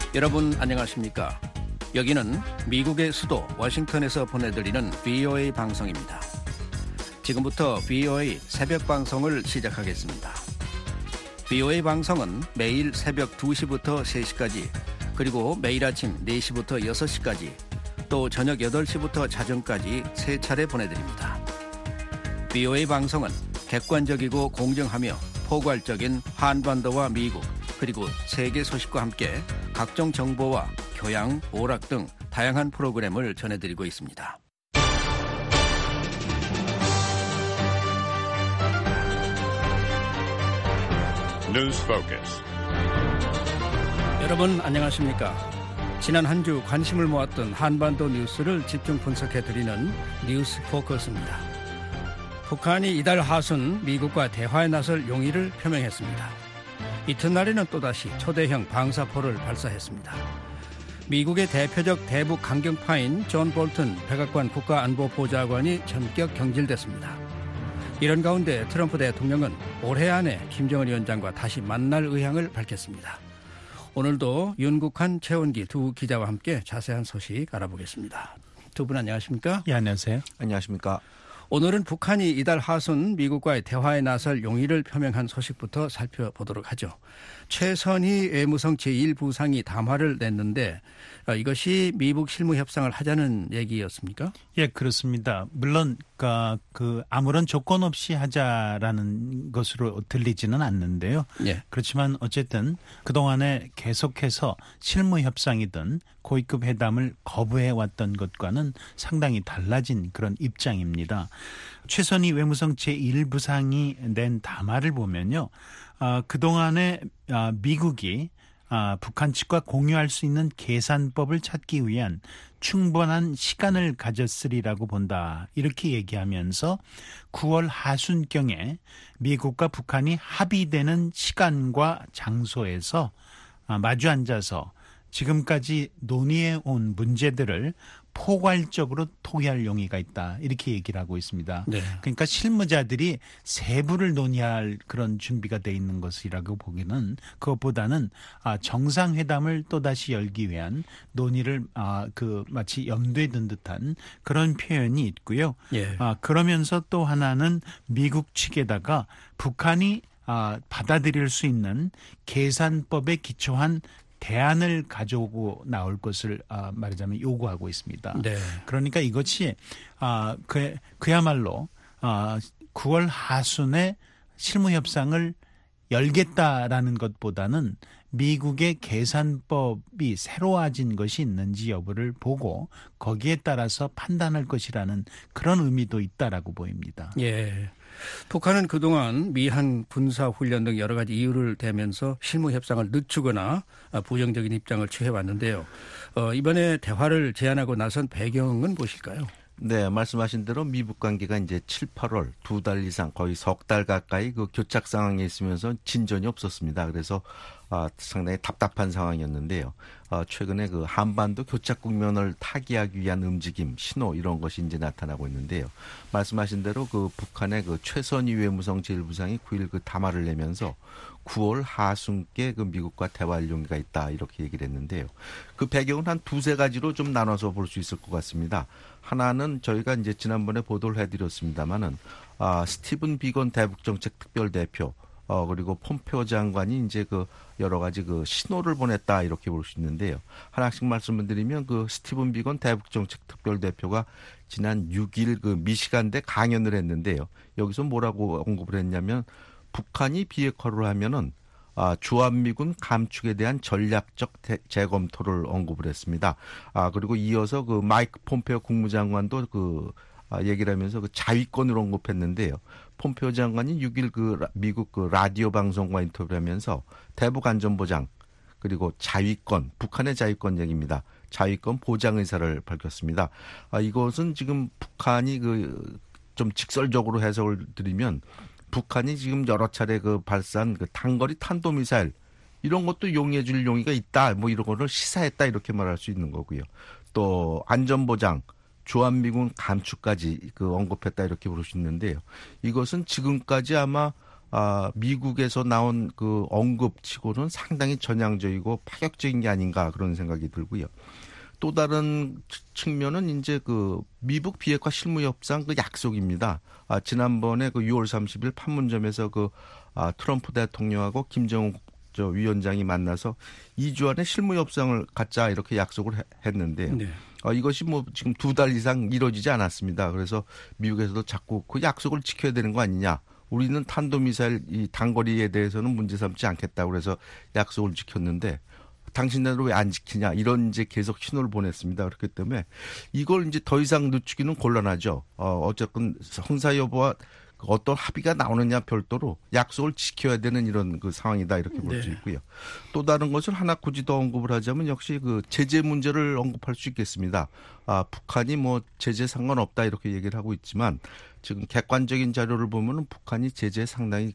여러분 안녕하십니까? 여기는 미국의 수도 워싱턴에서 보내드리는 VOA 방송입니다. 지금부터 VOA 새벽 방송을 시작하겠습니다. VOA 방송은 매일 새벽 2시부터 3시까지, 그리고 매일 아침 4시부터 6시까지, 또 저녁 8시부터 자정까지 3차례 보내드립니다. VOA 방송은 객관적이고 공정하며 포괄적인 한반도와 미국, 그리고 세계 소식과 함께 각종 정보와 교양, 오락 등 다양한 프로그램을 전해드리고 있습니다. News Focus. 여러분 안녕하십니까? 지난 한 주 관심을 모았던 한반도 뉴스를 집중 분석해드리는 뉴스 포커스입니다. 북한이 이달 하순 미국과 대화에 나설 용의를 표명했습니다. 이튿날에는 또다시 초대형 방사포를 발사했습니다. 미국의 대표적 대북 강경파인 존 볼튼 백악관 국가안보보좌관이 전격 경질됐습니다. 이런 가운데 트럼프 대통령은 올해 안에 김정은 위원장과 다시 만날 의향을 밝혔습니다. 오늘도 윤국한, 최원기 두 기자와 함께 자세한 소식 알아보겠습니다. 두 분 안녕하십니까? 예, 안녕하세요. 안녕하십니까? 오늘은 북한이 이달 하순 미국과의 대화에 나설 용의를 표명한 소식부터 살펴보도록 하죠. 최선희 외무성 제1부상이 담화를 냈는데 이것이 미북 실무 협상을 하자는 얘기였습니까? 예, 그렇습니다. 물론 그 아무런 조건 없이 하자라는 것으로 들리지는 않는데요. 예. 그렇지만 어쨌든 그동안에 계속해서 실무 협상이든 고위급 회담을 거부해 왔던 것과는 상당히 달라진 그런 입장입니다. 최선희 외무성 제1부상이 낸 담화를 보면요. 그동안에 미국이 북한 측과 공유할 수 있는 계산법을 찾기 위한 충분한 시간을 가졌으리라고 본다. 이렇게 얘기하면서 9월 하순경에 미국과 북한이 합의되는 시간과 장소에서 마주 앉아서 지금까지 논의해 온 문제들을 포괄적으로 토의할 용의가 있다. 이렇게 얘기를 하고 있습니다. 네. 그러니까 실무자들이 세부를 논의할 그런 준비가 돼 있는 것이라고 보기는 그것보다는 정상회담을 또다시 열기 위한 논의를 마치 염두에 둔 듯한 그런 표현이 있고요. 예. 그러면서 또 하나는 미국 측에다가 북한이 받아들일 수 있는 계산법에 기초한 대안을 가져오고 나올 것을 말하자면 요구하고 있습니다. 네. 그러니까 이것이 그야말로 9월 하순에 실무 협상을 열겠다라는 것보다는 미국의 계산법이 새로워진 것이 있는지 여부를 보고 거기에 따라서 판단할 것이라는 그런 의미도 있다라고 보입니다. 예. 북한은 그동안 미한 군사훈련 등 여러 가지 이유를 대면서 실무 협상을 늦추거나 부정적인 입장을 취해왔는데요. 이번에 대화를 제안하고 나선 배경은 무엇일까요? 네, 말씀하신 대로 미북 관계가 이제 7, 8월 2달 이상 거의 석 달 가까이 그 교착 상황에 있으면서 진전이 없었습니다. 그래서 상당히 답답한 상황이었는데요. 최근에 그 한반도 교착 국면을 타개하기 위한 움직임, 신호 이런 것이 이제 나타나고 있는데요. 말씀하신 대로 그 북한의 그 최선희 외무성 제1부상이 9일 그 담화를 내면서 9월 하순께 그 미국과 대화할 용의가 있다 이렇게 얘기를 했는데요. 그 배경은 한 두세 가지로 좀 나눠서 볼 수 있을 것 같습니다. 하나는 저희가 이제 지난번에 보도를 해드렸습니다만은 스티븐 비건 대북정책 특별대표 그리고 폼페오 장관이 이제 그 여러 가지 그 신호를 보냈다 이렇게 볼 수 있는데요. 하나씩 말씀을 드리면 그 스티븐 비건 대북정책 특별대표가 지난 6일 그 미시간대 강연을 했는데요. 여기서 뭐라고 언급을 했냐면 북한이 비핵화를 하면은 주한미군 감축에 대한 전략적 재검토를 언급을 했습니다. 그리고 이어서 그 마이크 폼페오 국무장관도 얘기를 하면서 그 자위권을 언급했는데요. 폼페오 장관이 6일 미국 라디오 방송과 인터뷰를 하면서 대북 안전보장 그리고 자위권, 북한의 자위권 얘기입니다. 자위권 보장 의사를 밝혔습니다. 이것은 지금 북한이 좀 직설적으로 해석을 드리면 북한이 지금 여러 차례 발사한 단거리 탄도미사일 이런 것도 용의해 줄 용의가 있다. 뭐 이런 거를 시사했다 이렇게 말할 수 있는 거고요. 또 안전보장, 주한미군 감축까지 언급했다 이렇게 볼 수 있는데요. 이것은 지금까지 아마 미국에서 나온 그 언급치고는 상당히 전향적이고 파격적인 게 아닌가 그런 생각이 들고요. 또 다른 측면은 이제 그 미북 비핵화 실무 협상 그 약속입니다. 지난번에 그 6월 30일 판문점에서 트럼프 대통령하고 김정은 위원장이 만나서 2주 안에 실무 협상을 갖자 이렇게 약속을 했는데요. 네. 이것이 뭐 지금 2달 이상 이루어지지 않았습니다. 그래서 미국에서도 자꾸 그 약속을 지켜야 되는 거 아니냐. 우리는 탄도미사일 이 단거리에 대해서는 문제 삼지 않겠다고 그래서 약속을 지켰는데 당신네도 왜 안 지키냐 이런 이제 계속 신호를 보냈습니다. 그렇기 때문에 이걸 이제 더 이상 늦추기는 곤란하죠. 어쨌든 성사 여부와 어떤 합의가 나오느냐 별도로 약속을 지켜야 되는 이런 그 상황이다 이렇게 볼 수 있고요. 또 다른 것을 하나 굳이 더 언급을 하자면 역시 그 제재 문제를 언급할 수 있겠습니다. 북한이 뭐 제재 상관없다 이렇게 얘기를 하고 있지만 지금 객관적인 자료를 보면은 북한이 제재에 상당히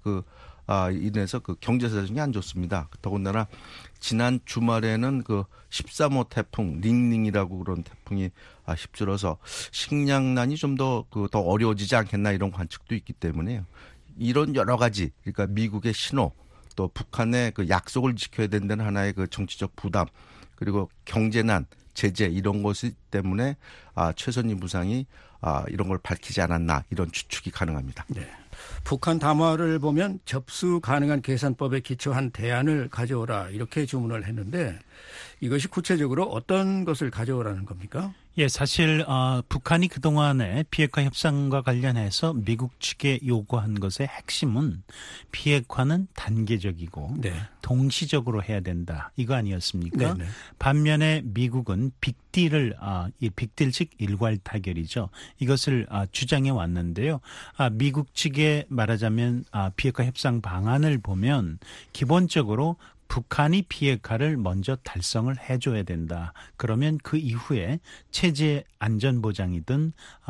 인해서 그 경제 사정이 안 좋습니다. 더군다나 지난 주말에는 그 13호 태풍 닝닝이라고 그런 태풍이 휩쓸어서 식량난이 좀 더 어려워지지 않겠나 이런 관측도 있기 때문에요. 이런 여러 가지 그러니까 미국의 신호 또 북한의 그 약속을 지켜야 된다는 하나의 그 정치적 부담 그리고 경제난 제재 이런 것 때문에 최선희 부상이 이런 걸 밝히지 않았나 이런 추측이 가능합니다. 네. 북한 담화를 보면 접수 가능한 계산법에 기초한 대안을 가져오라 이렇게 주문을 했는데 이것이 구체적으로 어떤 것을 가져오라는 겁니까? 예, 사실 북한이 그동안에 비핵화 협상과 관련해서 미국 측에 요구한 것의 핵심은 비핵화는 단계적이고 네. 동시적으로 해야 된다. 이거 아니었습니까? 네네. 반면에 미국은 빅딜을 빅딜 즉 일괄 타결이죠. 이것을 주장해 왔는데요. 미국 측에 말하자면 비핵화 협상 방안을 보면 기본적으로 북한이 비핵화를 먼저 달성을 해줘야 된다. 그러면 그 이후에 체제 안전보장이든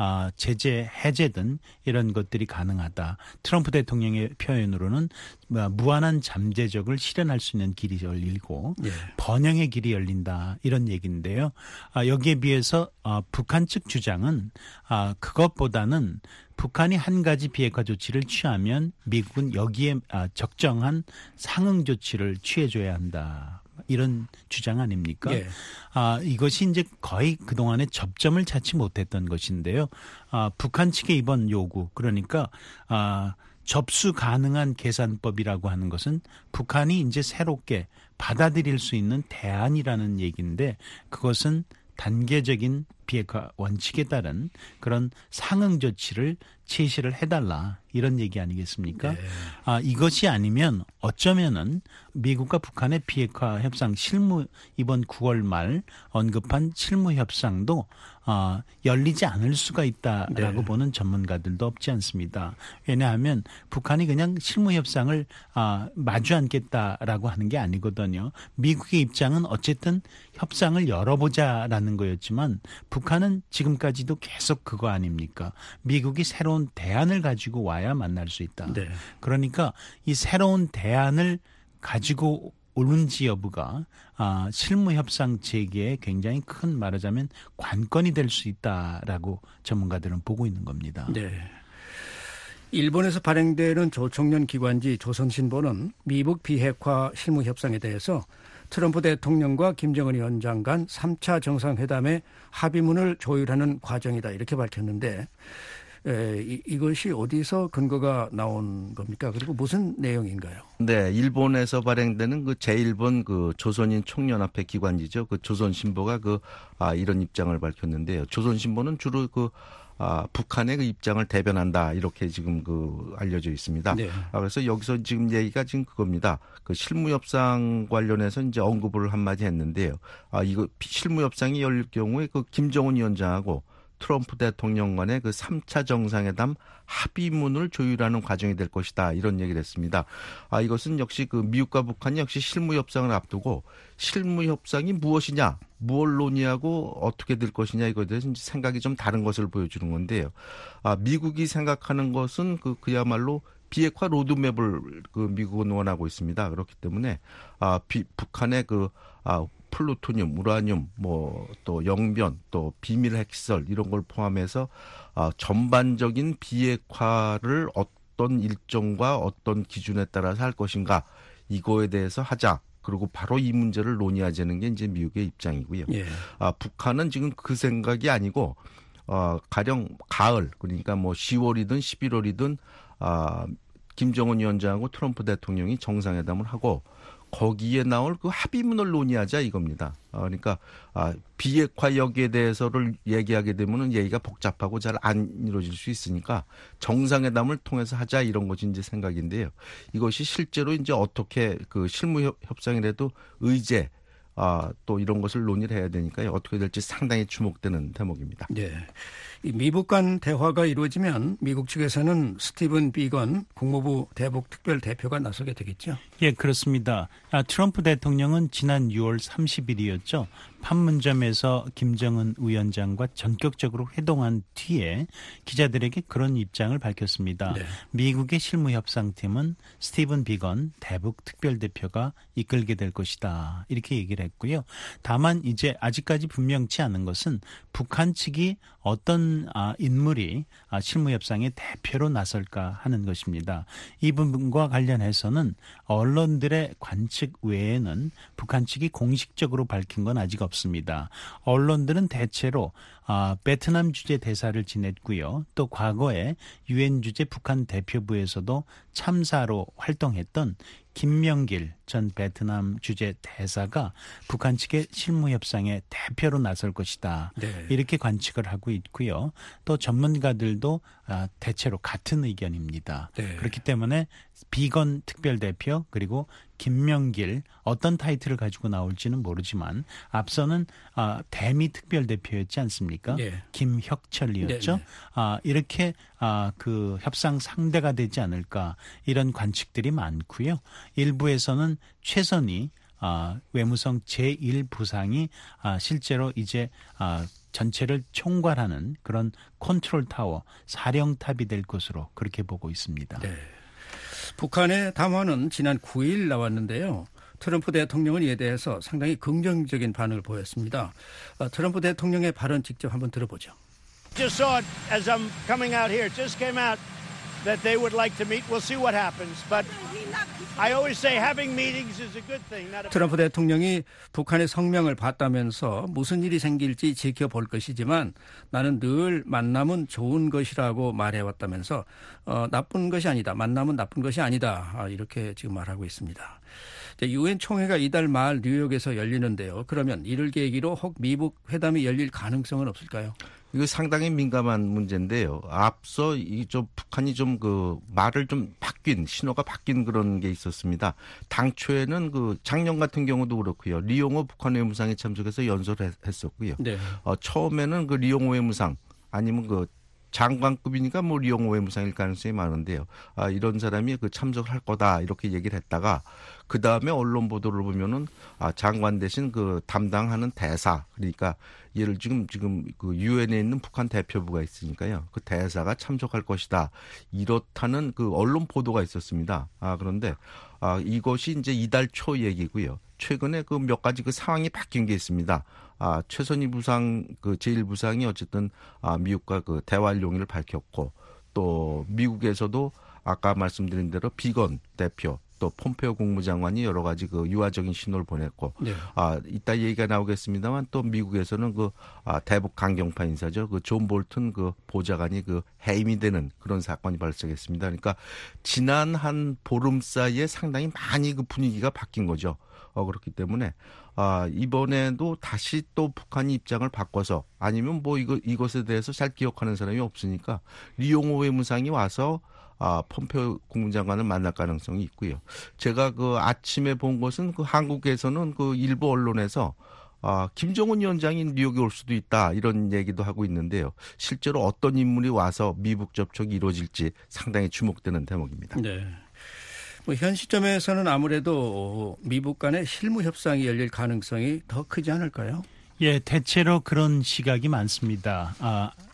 제재 해제든 이런 것들이 가능하다. 트럼프 대통령의 표현으로는 무한한 잠재적을 실현할 수 있는 길이 열리고 예. 번영의 길이 열린다. 이런 얘기인데요. 여기에 비해서 북한 측 주장은 그것보다는 북한이 한 가지 비핵화 조치를 취하면 미국은 여기에 적정한 상응 조치를 취해줘야 한다. 이런 주장 아닙니까? 예. 이것이 이제 거의 그동안에 접점을 찾지 못했던 것인데요. 북한 측의 이번 요구, 그러니까 접수 가능한 계산법이라고 하는 것은 북한이 이제 새롭게 받아들일 수 있는 대안이라는 얘기인데 그것은 단계적인 비핵화 원칙에 따른 그런 상응 조치를 제시를 해달라 이런 얘기 아니겠습니까? 네. 이것이 아니면 어쩌면은 미국과 북한의 비핵화 협상 실무 이번 9월 말 언급한 실무 협상도 열리지 않을 수가 있다라고 네. 보는 전문가들도 없지 않습니다. 왜냐하면 북한이 그냥 실무 협상을 마주 않겠다라고 하는 게 아니거든요. 미국의 입장은 어쨌든 협상을 열어보자라는 거였지만 북한은 지금까지도 계속 그거 아닙니까? 미국이 새로운 대안을 가지고 와야 만날 수 있다. 네. 그러니까 이 새로운 대안을 가지고 오는지 여부가 실무 협상 재개에 굉장히 큰 말하자면 관건이 될 수 있다라고 전문가들은 보고 있는 겁니다. 네. 일본에서 발행되는 조총련 기관지 조선신보는 미북 비핵화 실무 협상에 대해서 트럼프 대통령과 김정은 위원장 간 3차 정상회담의 합의문을 조율하는 과정이다 이렇게 밝혔는데 이것이 어디서 근거가 나온 겁니까? 그리고 무슨 내용인가요? 네, 일본에서 발행되는 그 제1번 그 조선인 총연합회 기관지죠. 그 조선신보가 이런 입장을 밝혔는데요. 조선신보는 주로 북한의 그 입장을 대변한다 이렇게 지금 알려져 있습니다. 네. 그래서 여기서 지금 얘기가 지금 그겁니다. 그 실무 협상 관련해서 이제 언급을 한마디 했는데요. 이거 실무 협상이 열릴 경우에 그 김정은 위원장하고 트럼프 대통령 간의 그 3차 정상회담 합의문을 조율하는 과정이 될 것이다. 이런 얘기를 했습니다. 이것은 역시 그 미국과 북한이 역시 실무 협상을 앞두고 실무 협상이 무엇이냐, 무엇을 논의하고 어떻게 될 것이냐 이거에 대해서 생각이 좀 다른 것을 보여주는 건데요. 미국이 생각하는 것은 그야말로 비핵화 로드맵을 미국은 원하고 있습니다. 그렇기 때문에 북한의 플루토늄, 우라늄, 또 영변, 또 비밀 핵시설 이런 걸 포함해서 전반적인 비핵화를 어떤 일정과 어떤 기준에 따라서 할 것인가 이거에 대해서 하자. 그리고 바로 이 문제를 논의하자는 게 이제 미국의 입장이고요. 예. 북한은 지금 그 생각이 아니고 가령 가을 그러니까 뭐 10월이든 11월이든 김정은 위원장하고 트럼프 대통령이 정상회담을 하고 거기에 나올 그 합의문을 논의하자 이겁니다. 그러니까 비핵화 여기에 대해서를 얘기하게 되면은 얘기가 복잡하고 잘 안 이루어질 수 있으니까 정상회담을 통해서 하자 이런 것이 이제 생각인데요. 이것이 실제로 이제 어떻게 그 실무 협상이라도 의제 또 이런 것을 논의를 해야 되니까요. 어떻게 될지 상당히 주목되는 대목입니다. 네. 이 미국 간 대화가 이루어지면 미국 측에서는 스티븐 비건 국무부 대북 특별 대표가 나서게 되겠죠. 예, 그렇습니다. 트럼프 대통령은 지난 6월 30일이었죠. 판문점에서 김정은 위원장과 전격적으로 회동한 뒤에 기자들에게 그런 입장을 밝혔습니다. 네. 미국의 실무협상팀은 스티븐 비건 대북 특별대표가 이끌게 될 것이다. 이렇게 얘기를 했고요. 다만 이제 아직까지 분명치 않은 것은 북한 측이 어떤 인물이 실무협상의 대표로 나설까 하는 것입니다. 이 부분과 관련해서는 언론들의 관측 외에는 북한 측이 공식적으로 밝힌 건 아직 없습니다. 언론들은 대체로 베트남 주재 대사를 지냈고요. 또 과거에 유엔 주재 북한 대표부에서도 참사로 활동했던 김명길 전 베트남 주재 대사가 북한 측의 실무협상의 대표로 나설 것이다. 네. 이렇게 관측을 하고 있고요. 또 전문가들도 대체로 같은 의견입니다. 네. 그렇기 때문에 비건 특별대표 그리고 김명길 어떤 타이틀을 가지고 나올지는 모르지만 앞서는 대미 특별대표였지 않습니까? 네. 김혁철이었죠. 네. 이렇게 그 협상 상대가 되지 않을까 이런 관측들이 많고요. 일부에서는 최선희 외무성 제1부상이 실제로 이제 전체를 총괄하는 그런 컨트롤 타워, 사령탑이 될 것으로 그렇게 보고 있습니다. 네. 북한의 담화는 지난 9일 나왔는데요. 트럼프 대통령은 이에 대해서 상당히 긍정적인 반응을 보였습니다. 트럼프 대통령의 발언 직접 한번 들어보죠. Just saw it as I'm coming out here. It just came out that they would like to meet. We'll see what happens. But I always say having meetings is a good thing. Not a 트럼프 대통령이 북한의 성명을 봤다면서 무슨 일이 생길지 지켜볼 것이지만 나는 늘 만남은 좋은 것이라고 말해왔다면서 나쁜 것이 아니다. 만남은 나쁜 것이 아니다. 이렇게 지금 말하고 있습니다. 유엔 총회가 이달 말 뉴욕에서 열리는데요. 그러면 이를 계기로 혹 미북 회담이 열릴 가능성은 없을까요? 이거 상당히 민감한 문제인데요. 앞서 북한이 좀 그 말을 좀 바뀐 신호가 바뀐 그런 게 있었습니다. 당초에는 그 작년 같은 경우도 그렇고요. 리용호 북한 외무상에 참석해서 연설했었고요. 네. 처음에는 그 리용호 외무상 아니면 그 장관급이니까 뭐 리용호 외무상일 가능성이 많은데요. 이런 사람이 그 참석을 할 거다 이렇게 얘기를 했다가 그 다음에 언론 보도를 보면은 장관 대신 그 담당하는 대사 그러니까 예를 지금 그 유엔에 있는 북한 대표부가 있으니까요. 그 대사가 참석할 것이다 이렇다는 그 언론 보도가 있었습니다. 그런데 이것이 이제 이달 초 얘기고요. 최근에 그 몇 가지 그 상황이 바뀐 게 있습니다. 최선희 부상 그 제1부상이 어쨌든 미국과 그 대화할 용의를 밝혔고 또 미국에서도 아까 말씀드린 대로 비건 대표 또 폼페오 국무장관이 여러 가지 그 유화적인 신호를 보냈고 네. 이따 얘기가 나오겠습니다만 또 미국에서는 그 대북 강경파 인사죠. 그 존 볼튼 그 보좌관이 그 해임이 되는 그런 사건이 발생했습니다. 그러니까 지난 한 보름 사이에 상당히 많이 그 분위기가 바뀐 거죠. 그렇기 때문에 이번에도 다시 또 북한이 입장을 바꿔서 아니면 뭐 이것에 대해서 잘 기억하는 사람이 없으니까 리용호 외무상이 와서 폼페오 국무장관을 만날 가능성이 있고요. 제가 그 아침에 본 것은 그 한국에서는 그 일부 언론에서 김정은 위원장이 뉴욕에 올 수도 있다 이런 얘기도 하고 있는데요. 실제로 어떤 인물이 와서 미북 접촉이 이루어질지 상당히 주목되는 대목입니다. 네. 현 시점에서는 아무래도 미북 간의 실무 협상이 열릴 가능성이 더 크지 않을까요? 예, 대체로 그런 시각이 많습니다.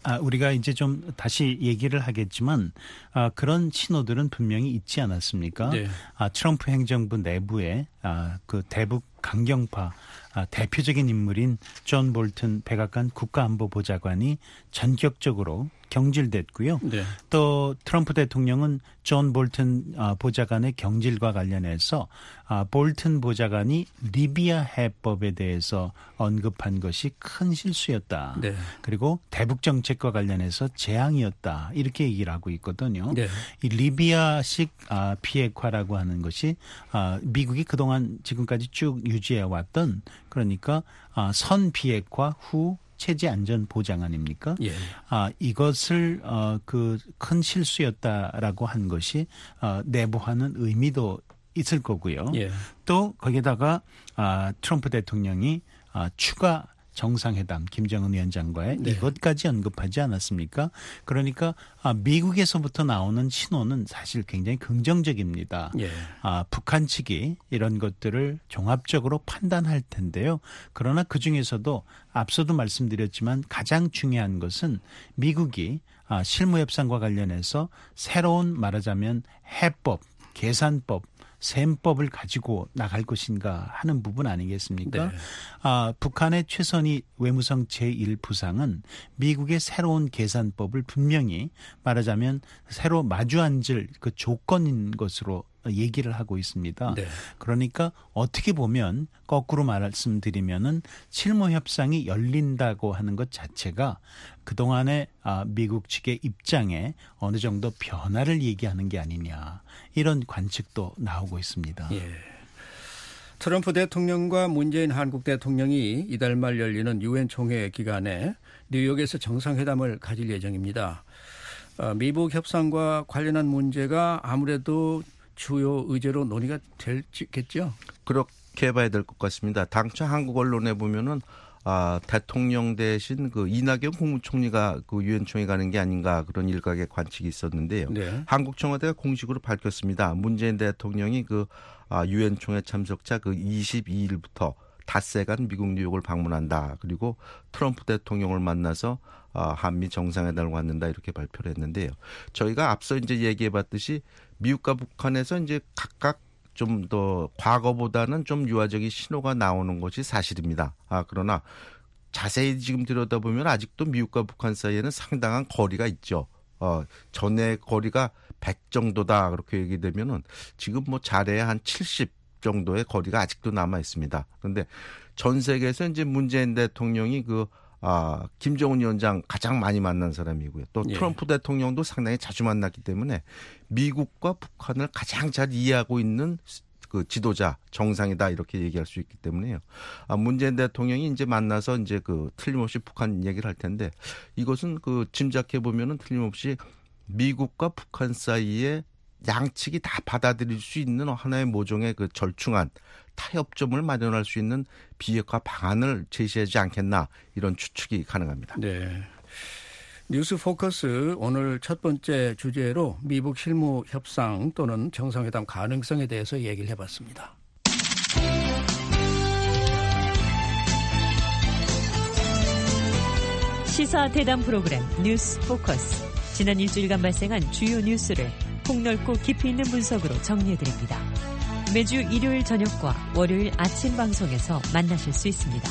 우리가 이제 좀 다시 얘기를 하겠지만 그런 신호들은 분명히 있지 않았습니까? 네. 트럼프 행정부 내부에 그 대북 강경파 대표적인 인물인 존 볼튼 백악관 국가안보보좌관이 전격적으로 경질됐고요. 네. 또 트럼프 대통령은 존 볼튼 보좌관의 경질과 관련해서 볼튼 보좌관이 리비아 해법에 대해서 언급한 것이 큰 실수였다. 네. 그리고 대북 정책과 관련해서 재앙이었다. 이렇게 얘기를 하고 있거든요. 네. 이 리비아식 비핵화라고 하는 것이 미국이 그동안 지금까지 쭉 유지해 왔던 그러니까 선 비핵화 후 체제 안전 보장 아닙니까? 예. 이것을 그 큰 실수였다라고 한 것이 내부하는 의미도 있을 거고요. 예. 또 거기다가 트럼프 대통령이 추가 정상회담 김정은 위원장과의 네. 이것까지 언급하지 않았습니까? 그러니까 미국에서부터 나오는 신호는 사실 굉장히 긍정적입니다. 예. 북한 측이 이런 것들을 종합적으로 판단할 텐데요. 그러나 그중에서도 앞서도 말씀드렸지만 가장 중요한 것은 미국이 실무협상과 관련해서 새로운 말하자면 해법, 계산법, 셈법을 가지고 나갈 것인가 하는 부분 아니겠습니까? 네. 북한의 최선희 외무성 제1부상은 미국의 새로운 계산법을 분명히 말하자면 새로 마주 앉을 그 조건인 것으로 얘기를 하고 있습니다. 네. 그러니까 어떻게 보면 거꾸로 말씀드리면은 실무 협상이 열린다고 하는 것 자체가 그동안의 미국 측의 입장에 어느 정도 변화를 얘기하는 게 아니냐 이런 관측도 나오고 있습니다. 예. 트럼프 대통령과 문재인 한국 대통령이 이달 말 열리는 유엔 총회 기간에 뉴욕에서 정상회담을 가질 예정입니다. 미북 협상과 관련한 문제가 아무래도 주요 의제로 논의가 될겠죠? 그렇게 봐야 될 것 같습니다. 당초 한국 언론에 보면은 대통령 대신 그 이낙연 국무총리가 그 유엔 총회 가는 게 아닌가 그런 일각의 관측이 있었는데요. 네. 한국 청와대가 공식으로 밝혔습니다. 문재인 대통령이 그 유엔 총회 참석자 그 22일부터 닷새간 미국 뉴욕을 방문한다. 그리고 트럼프 대통령을 만나서 한미 정상회담을 갖는다 이렇게 발표를 했는데요. 저희가 앞서 이제 얘기해봤듯이 미국과 북한에서 이제 각각 좀 더 과거보다는 좀 유화적인 신호가 나오는 것이 사실입니다. 그러나 자세히 지금 들여다보면 아직도 미국과 북한 사이에는 상당한 거리가 있죠. 전의 거리가 100 정도다 그렇게 얘기되면은 지금 뭐 잘해야 한 70 정도의 거리가 아직도 남아 있습니다. 그런데 전 세계에서 이제 문재인 대통령이 김정은 위원장 가장 많이 만난 사람이고요. 또 트럼프 대통령도 상당히 자주 만났기 때문에 미국과 북한을 가장 잘 이해하고 있는 그 지도자 정상이다 이렇게 얘기할 수 있기 때문에요. 문재인 대통령이 이제 만나서 이제 틀림없이 북한 얘기를 할 텐데 이것은 짐작해 보면은 틀림없이 미국과 북한 사이에 양측이 다 받아들일 수 있는 하나의 모종의 절충안 타협점을 마련할 수 있는 비핵화 방안을 제시하지 않겠나 이런 추측이 가능합니다. 네. 뉴스 포커스 오늘 첫 번째 주제로 미북 실무 협상 또는 정상회담 가능성에 대해서 얘기를 해봤습니다. 시사 대담 프로그램 뉴스 포커스. 지난 일주일간 발생한 주요 뉴스를 폭넓고 깊이 있는 분석으로 정리해드립니다. 매주 일요일 저녁과 월요일 아침 방송에서 만나실 수 있습니다.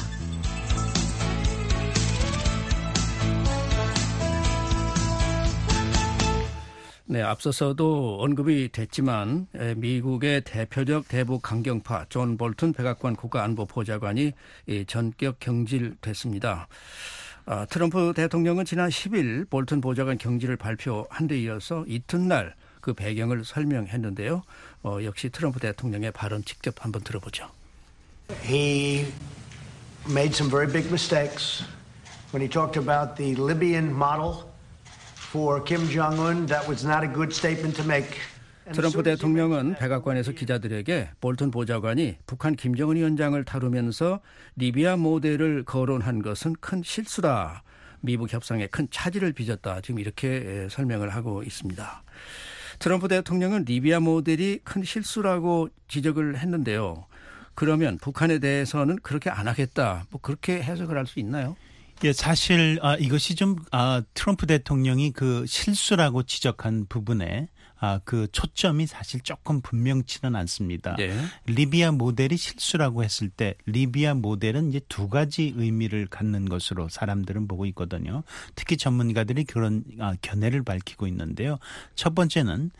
네, 앞서서도 언급이 됐지만 미국의 대표적 대북 강경파 존 볼튼 백악관 국가안보보좌관이 전격 경질됐습니다. 트럼프 대통령은 지난 10일 볼튼 보좌관 경질을 발표한 데 이어서 이튿날 그 배경을 설명했는데요. 역시 트럼프 대통령의 발언 직접 한번 들어보죠. He made some very big mistakes when he talked about the Libyan model for Kim Jong-un. That was not a good statement to make. 트럼프 대통령은 백악관에서 기자들에게 볼튼 보좌관이 북한 김정은 위원장을 다루면서 리비아 모델을 거론한 것은 큰 실수다. 미북 협상에 큰 차질을 빚었다. 지금 이렇게 설명을 하고 있습니다. 트럼프 대통령은 리비아 모델이 큰 실수라고 지적을 했는데요. 그러면 북한에 대해서는 그렇게 안 하겠다. 뭐 그렇게 해석을 할 수 있나요? 예, 사실 이것이 좀 트럼프 대통령이 그 실수라고 지적한 부분에 그 초점이 사실 조금 분명치는 않습니다. 네. 리비아 모델이 실수라고 했을 때 리비아 모델은 이제 두 가지 의미를 갖는 것으로 사람들은 보고 있거든요. 특히 전문가들이 그런 견해를 밝히고 있는데요. 첫 번째는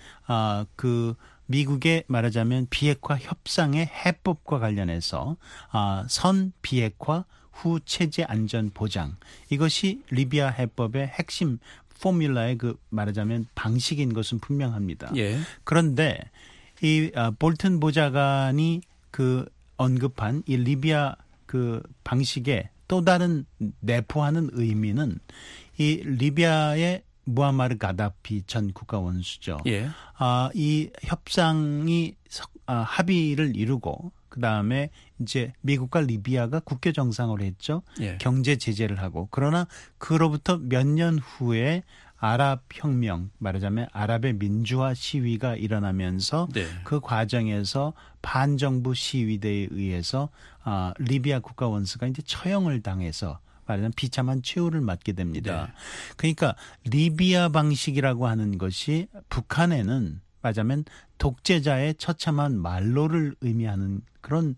그 미국의 말하자면 비핵화 협상의 해법과 관련해서 선 비핵화 후 체제 안전 보장, 이것이 리비아 해법의 핵심 포뮬라의 그 말하자면 방식인 것은 분명합니다. 예. 그런데 이 볼튼 보좌관이 그 언급한 이 리비아 그 방식의 또 다른 내포하는 의미는 이 리비아의 무아마르 가다피 전 국가 원수죠. 예. 이 협상이 합의를 이루고 그다음에 이제 미국과 리비아가 국교 정상으로 했죠. 예. 경제 경제 제재를 하고. 그러나 그로부터 몇 년 후에 아랍 혁명, 말하자면 아랍의 민주화 시위가 일어나면서 네. 그 과정에서 반정부 시위대에 의해서 리비아 국가 원수가 이제 처형을 당해서 말하자면 비참한 최후를 맞게 됩니다. 네. 그러니까 리비아 방식이라고 하는 것이 북한에는 말하자면 독재자의 처참한 말로를 의미하는 그런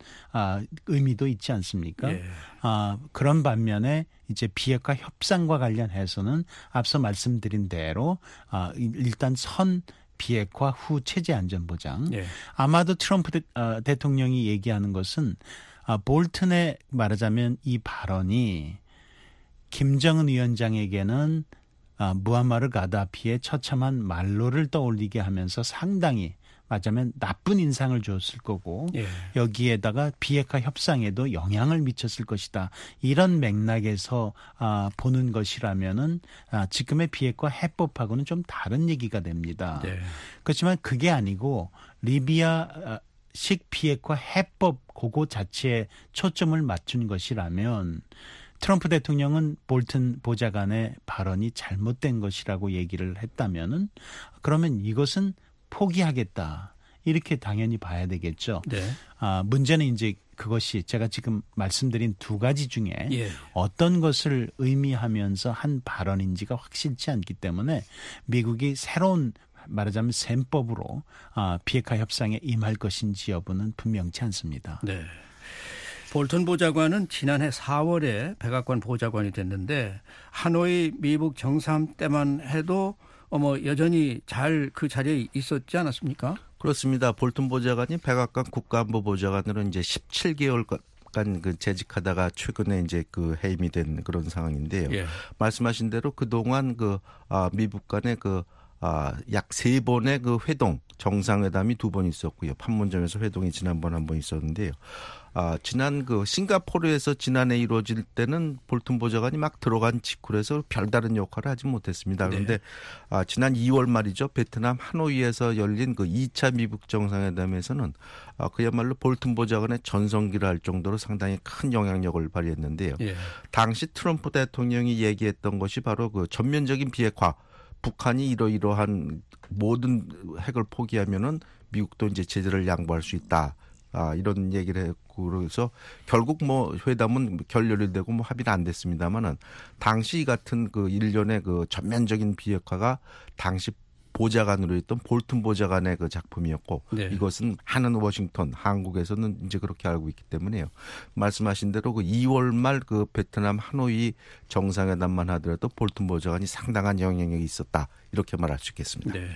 의미도 있지 않습니까? 예. 그런 반면에 이제 비핵화 협상과 관련해서는 앞서 말씀드린 대로 일단 선 비핵화 후 체제 안전 보장. 예. 아마도 트럼프 대통령이 얘기하는 것은 볼튼의 말하자면 이 발언이 김정은 위원장에게는 무아마르 가다피의 처참한 말로를 떠올리게 하면서 상당히 맞자면 나쁜 인상을 줬을 거고 예. 여기에다가 비핵화 협상에도 영향을 미쳤을 것이다. 이런 맥락에서 보는 것이라면은 지금의 비핵화 해법하고는 좀 다른 얘기가 됩니다. 네. 그렇지만 그게 아니고 리비아식 비핵화 해법 그거 자체에 초점을 맞춘 것이라면 트럼프 대통령은 볼튼 보좌관의 발언이 잘못된 것이라고 얘기를 했다면은 그러면 이것은 포기하겠다. 이렇게 당연히 봐야 되겠죠. 네. 문제는 이제 그것이 제가 지금 말씀드린 두 가지 중에 예. 어떤 것을 의미하면서 한 발언인지가 확실치 않기 때문에 미국이 새로운 말하자면 셈법으로 비핵화 협상에 임할 것인지 여부는 분명치 않습니다. 네. 볼턴 보좌관은 지난해 4월에 백악관 보좌관이 됐는데 하노이 미국 정상 때만 해도 여전히 잘 그 자리에 있었지 않았습니까? 그렇습니다. 볼튼 보좌관이 백악관 국가안보 보좌관으로 이제 17개월간 그 재직하다가 최근에 이제 그 해임이 된 그런 상황인데요. 예. 말씀하신 대로 그동안 미국 간의 약 3번의 그 회동, 정상회담이 2번 있었고요. 판문점에서 회동이 지난번 한 번 있었는데요. 지난 싱가포르에서 지난해 이루어질 때는 볼튼 보좌관이 막 들어간 직후라서 별다른 역할을 하지 못했습니다. 그런데 지난 2월 말이죠. 베트남 하노이에서 열린 그 2차 미국 정상회담에서는 그야말로 볼튼 보좌관의 전성기를 할 정도로 상당히 큰 영향력을 발휘했는데요. 예. 당시 트럼프 대통령이 얘기했던 것이 바로 그 전면적인 비핵화, 북한이 이러이러한 모든 핵을 포기하면은 미국도 이제 제재를 양보할 수 있다. 이런 얘기를 했고 그래서 결국 회담은 결렬이 되고 합의는 안 됐습니다만은 당시 같은 그 일련의 그 전면적인 비핵화가 당시 보좌관으로 있던 볼튼 보좌관의 그 작품이었고 네. 이것은 하는 워싱턴, 한국에서는 이제 그렇게 알고 있기 때문에요. 말씀하신 대로 그 2월 말 그 베트남 하노이 정상회담만 하더라도 볼튼 보좌관이 상당한 영향력이 있었다. 이렇게 말할 수 있겠습니다. 네.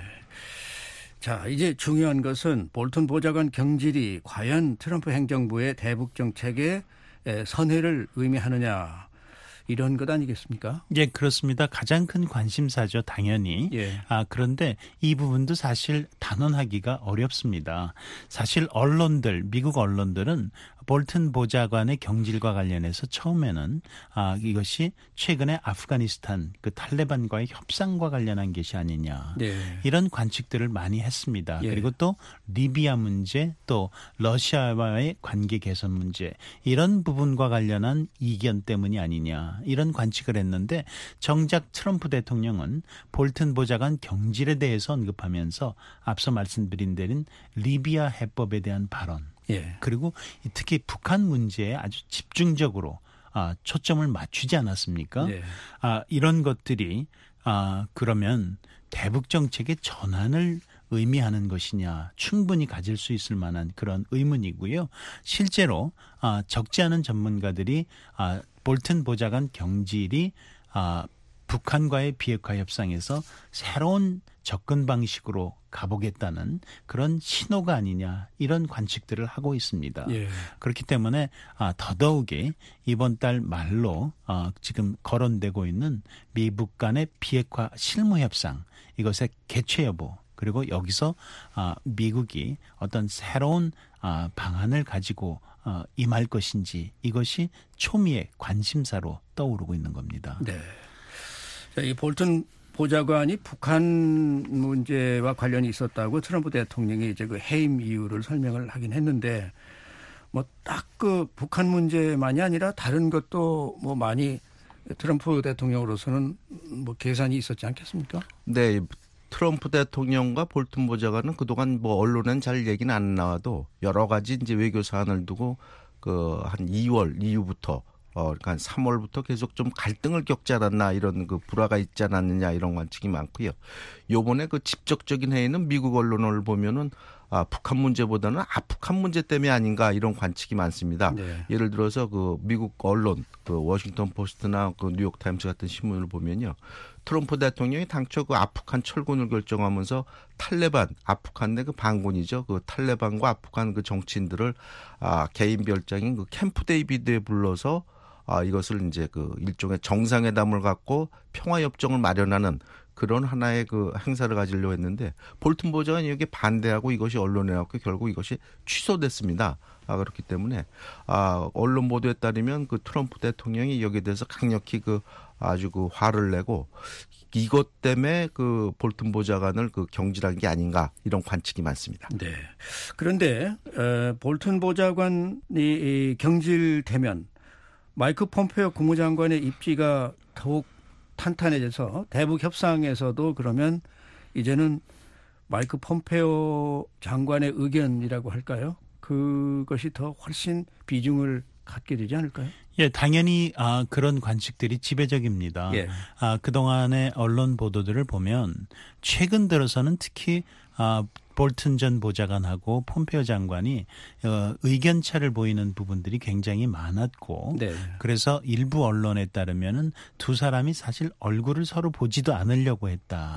자, 이제 중요한 것은 볼턴 보좌관 경질이 과연 트럼프 행정부의 대북 정책의 선회를 의미하느냐 이런 것 아니겠습니까? 예, 그렇습니다. 가장 큰 관심사죠, 당연히. 예. 그런데 이 부분도 사실 단언하기가 어렵습니다. 사실 미국 언론들은 볼튼 보좌관의 경질과 관련해서 처음에는 이것이 최근에 아프가니스탄 그 탈레반과의 협상과 관련한 것이 아니냐. 네. 이런 관측들을 많이 했습니다. 예. 그리고 또 리비아 문제 또 러시아와의 관계 개선 문제 이런 부분과 관련한 이견 때문이 아니냐. 이런 관측을 했는데 정작 트럼프 대통령은 볼튼 보좌관 경질에 대해서 언급하면서 앞서 말씀드린 대로 리비아 해법에 대한 발언 예. 그리고 특히 북한 문제에 아주 집중적으로 초점을 맞추지 않았습니까? 네. 이런 것들이 그러면 대북 정책의 전환을 의미하는 것이냐 충분히 가질 수 있을 만한 그런 의문이고요. 실제로 적지 않은 전문가들이 볼튼 보좌관 경질이 북한과의 비핵화 협상에서 새로운 접근 방식으로 가보겠다는 그런 신호가 아니냐 이런 관측들을 하고 있습니다. 예. 그렇기 때문에 더더욱이 이번 달 말로 지금 거론되고 있는 미북 간의 비핵화 실무 협상 이것의 개최 여부 그리고 여기서 미국이 어떤 새로운 방안을 가지고 임할 것인지 이것이 초미의 관심사로 떠오르고 있는 겁니다. 네. 자, 이 볼튼 보좌관이 북한 문제와 관련이 있었다고 트럼프 대통령이 이제 그 해임 이유를 설명을 하긴 했는데 뭐 딱 그 북한 문제만이 아니라 다른 것도 뭐 많이 트럼프 대통령으로서는 뭐 계산이 있었지 않겠습니까? 네. 트럼프 대통령과 볼튼 보좌관은 그동안 뭐 언론엔 잘 얘기는 안 나와도 여러 가지 이제 외교 사안을 두고 그 한 2월 이후부터 그러니까 한 3월부터 계속 좀 갈등을 겪지 않았나 이런 그 불화가 있지 않았느냐 이런 관측이 많고요. 요번에 그 직접적인 회의는 미국 언론을 보면은 북한 문제보다는 북한 문제 때문에 아닌가 이런 관측이 많습니다. 네. 예를 들어서 그 미국 언론, 그 워싱턴 포스트나 그 뉴욕 타임스 같은 신문을 보면요. 트럼프 대통령이 당초 그 아프간 철군을 결정하면서 탈레반, 아프간 내 그 반군이죠. 그 탈레반과 아프간 그 정치인들을 개인 별장인 그 캠프 데이비드에 불러서 이것을 이제 그 일종의 정상회담을 갖고 평화협정을 마련하는 그런 하나의 그 행사를 가지려고 했는데 볼튼 보좌관이 여기에 반대하고 이것이 언론에 나왔고 결국 이것이 취소됐습니다. 그렇기 때문에 언론 보도에 따르면 그 트럼프 대통령이 여기에 대해서 강력히 그 아주 그 화를 내고 이것 때문에 그 볼튼 보좌관을 그 경질한 게 아닌가 이런 관측이 많습니다. 네. 그런데 볼튼 보좌관이 경질되면 마이크 폼페오 국무장관의 입지가 더욱 탄탄해져서 대북 협상에서도 그러면 이제는 마이크 폼페오 장관의 의견이라고 할까요? 그것이 더 훨씬 비중을 갖게 되지 않을까요? 예, 당연히 그런 관측들이 지배적입니다. 예. 그동안의 언론 보도들을 보면 최근 들어서는 특히 볼튼 전 보좌관하고 폼페오 장관이 의견 차를 보이는 부분들이 굉장히 많았고 네. 그래서 일부 언론에 따르면은 두 사람이 사실 얼굴을 서로 보지도 않으려고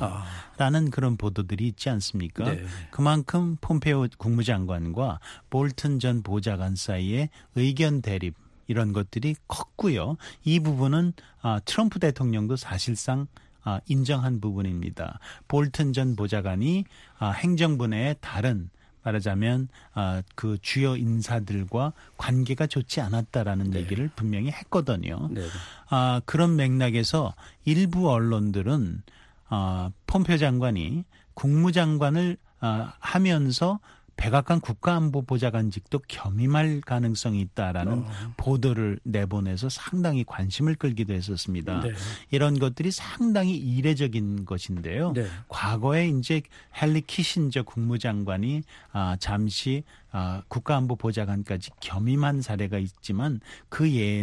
했다라는 그런 보도들이 있지 않습니까? 네. 그만큼 폼페오 국무장관과 볼튼 전 보좌관 사이의 의견 대립 이런 것들이 컸고요. 이 부분은 트럼프 대통령도 사실상 인정한 부분입니다. 볼튼 전 보좌관이 행정부 내의 다른 말하자면 그 주요 인사들과 관계가 좋지 않았다라는 네. 얘기를 분명히 했거든요. 네. 그런 맥락에서 일부 언론들은 폼페오 장관이 국무장관을 하면서 백악관 국가안보보좌관직도 겸임할 가능성이 있다라는 보도를 내보내서 상당히 관심을 끌기도 했었습니다. 네. 이런 것들이 상당히 이례적인 것인데요. 네. 과거에 이제 헨리 키신저 국무장관이 잠시 국가안보보좌관까지 겸임한 사례가 있지만 그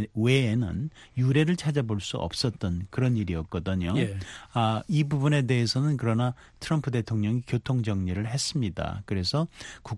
외에는 유례를 찾아볼 수 없었던 그런 일이었거든요. 예. 이 부분에 대해서는 그러나 트럼프 대통령이 교통정리를 했습니다. 그래서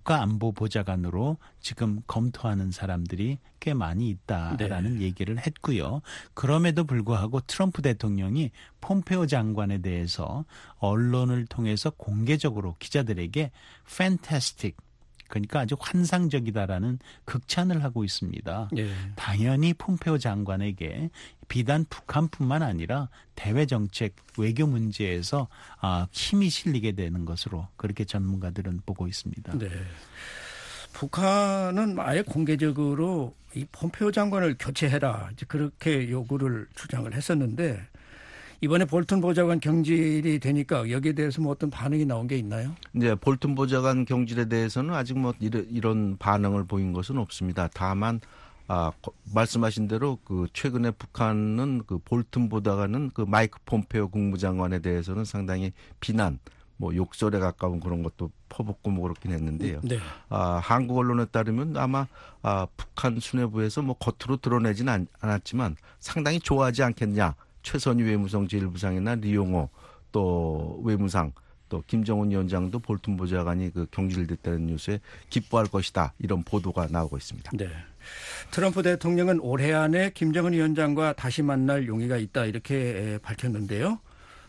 국가안보보좌관으로 지금 검토하는 사람들이 꽤 많이 있다라는 얘기를 했고요. 그럼에도 불구하고 트럼프 대통령이 폼페오 장관에 대해서 언론을 통해서 공개적으로 기자들에게 fantastic 그러니까 아주 환상적이다라는 극찬을 하고 있습니다. 예. 당연히 폼페오 장관에게 비단 북한뿐만 아니라 대외 정책, 외교 문제에서 힘이 실리게 되는 것으로 그렇게 전문가들은 보고 있습니다. 네. 북한은 아예 공개적으로 이 폼페오 장관을 교체해라 이제 그렇게 요구를 주장을 했었는데 이번에 볼튼 보좌관 경질이 되니까 여기에 대해서 뭐 어떤 반응이 나온 게 있나요? 이제 볼튼 보좌관 경질에 대해서는 아직 뭐 이런 반응을 보인 것은 없습니다. 다만 말씀하신 대로 그 최근에 북한은 그 볼튼 보좌관은 그 마이크 폼페오 국무장관에 대해서는 상당히 비난 뭐 욕설에 가까운 그런 것도 퍼붓고 뭐 그렇긴 했는데요. 네. 한국 언론에 따르면 아마 북한 수뇌부에서 뭐 겉으로 드러내지는 않았지만 상당히 좋아하지 않겠냐. 최선희 외무성 제1부상이나 리용호 또 외무상 또 김정은 위원장도 볼튼 보좌관이 그 경질됐다는 뉴스에 기뻐할 것이다. 이런 보도가 나오고 있습니다. 네. 트럼프 대통령은 올해 안에 김정은 위원장과 다시 만날 용의가 있다 이렇게 밝혔는데요.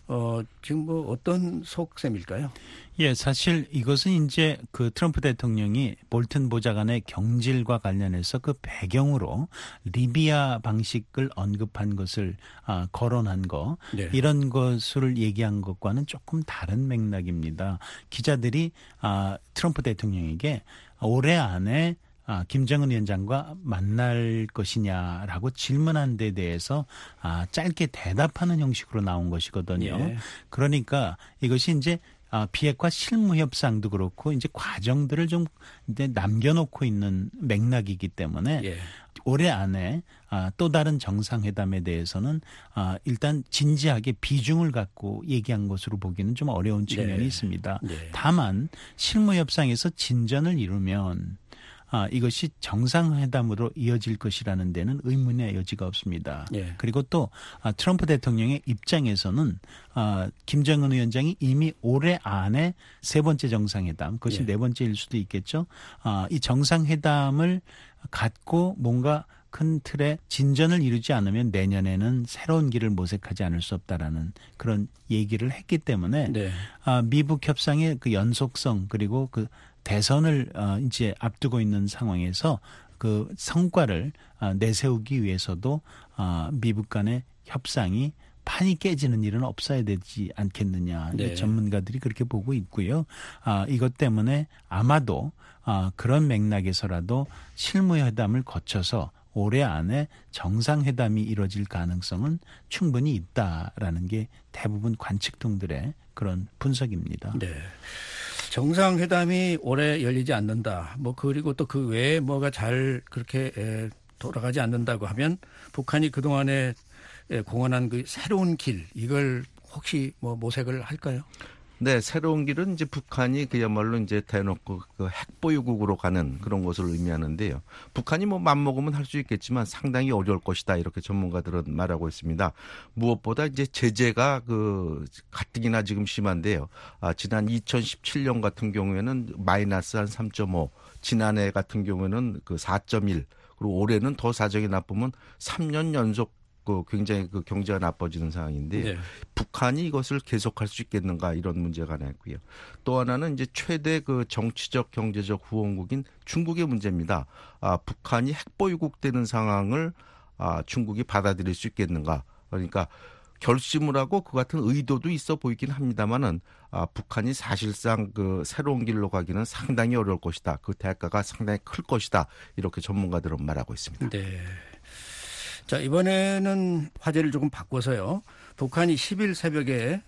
지금 뭐 어떤 속셈일까요? 예, 사실 이것은 이제 그 트럼프 대통령이 볼튼 보좌관의 경질과 관련해서 그 배경으로 리비아 방식을 언급한 것을 거론한 거 네. 이런 것을 얘기한 것과는 조금 다른 맥락입니다. 기자들이 트럼프 대통령에게 올해 안에 김정은 위원장과 만날 것이냐라고 질문한 데 대해서 짧게 대답하는 형식으로 나온 것이거든요. 예. 그러니까 이것이 이제 비핵화 실무 협상도 그렇고 이제 과정들을 좀 이제 남겨놓고 있는 맥락이기 때문에 예. 올해 안에 또 다른 정상회담에 대해서는 일단 진지하게 비중을 갖고 얘기한 것으로 보기는 좀 어려운 측면이 네. 있습니다. 네. 다만 실무 협상에서 진전을 이루면 이것이 정상회담으로 이어질 것이라는 데는 의문의 여지가 없습니다. 예. 그리고 또 트럼프 대통령의 입장에서는 김정은 위원장이 이미 올해 안에 세 번째 정상회담, 그것이 예. 네 번째일 수도 있겠죠. 이 정상회담을 갖고 뭔가 큰 틀의 진전을 이루지 않으면 내년에는 새로운 길을 모색하지 않을 수 없다라는 그런 얘기를 했기 때문에 네. 미북 협상의 그 연속성 그리고 그 대선을 이제 앞두고 있는 상황에서 그 성과를 내세우기 위해서도 미북 간의 협상이 판이 깨지는 일은 없어야 되지 않겠느냐. 네. 전문가들이 그렇게 보고 있고요. 이것 때문에 아마도 그런 맥락에서라도 실무회담을 거쳐서 올해 안에 정상회담이 이루어질 가능성은 충분히 있다라는 게 대부분 관측통들의 그런 분석입니다. 네. 정상회담이 올해 열리지 않는다. 뭐 그리고 또 그 외에 뭐가 잘 그렇게 돌아가지 않는다고 하면 북한이 그동안에 공언한 그 새로운 길 이걸 혹시 뭐 모색을 할까요? 네, 새로운 길은 이제 북한이 그야말로 이제 대놓고 그 핵보유국으로 가는 그런 것을 의미하는데요. 북한이 뭐 맘먹으면 할 수 있겠지만 상당히 어려울 것이다 이렇게 전문가들은 말하고 있습니다. 무엇보다 이제 제재가 그 가뜩이나 지금 심한데요. 지난 2017년 같은 경우에는 마이너스 한 3.5, 지난해 같은 경우에는 그 4.1, 그리고 올해는 더 사정이 나쁘면 3년 연속 굉장히 그 경제가 나빠지는 상황인데 네. 북한이 이것을 계속할 수 있겠는가 이런 문제가 나있고요. 또 하나는 이제 최대 그 정치적 경제적 후원국인 중국의 문제입니다. 북한이 핵보유국 되는 상황을 중국이 받아들일 수 있겠는가. 그러니까 결심을 하고 그 같은 의도도 있어 보이긴 합니다만은 북한이 사실상 그 새로운 길로 가기는 상당히 어려울 것이다. 그 대가가 상당히 클 것이다. 이렇게 전문가들은 말하고 있습니다. 네. 자, 이번에는 화제를 조금 바꿔서요. 북한이 10일 새벽에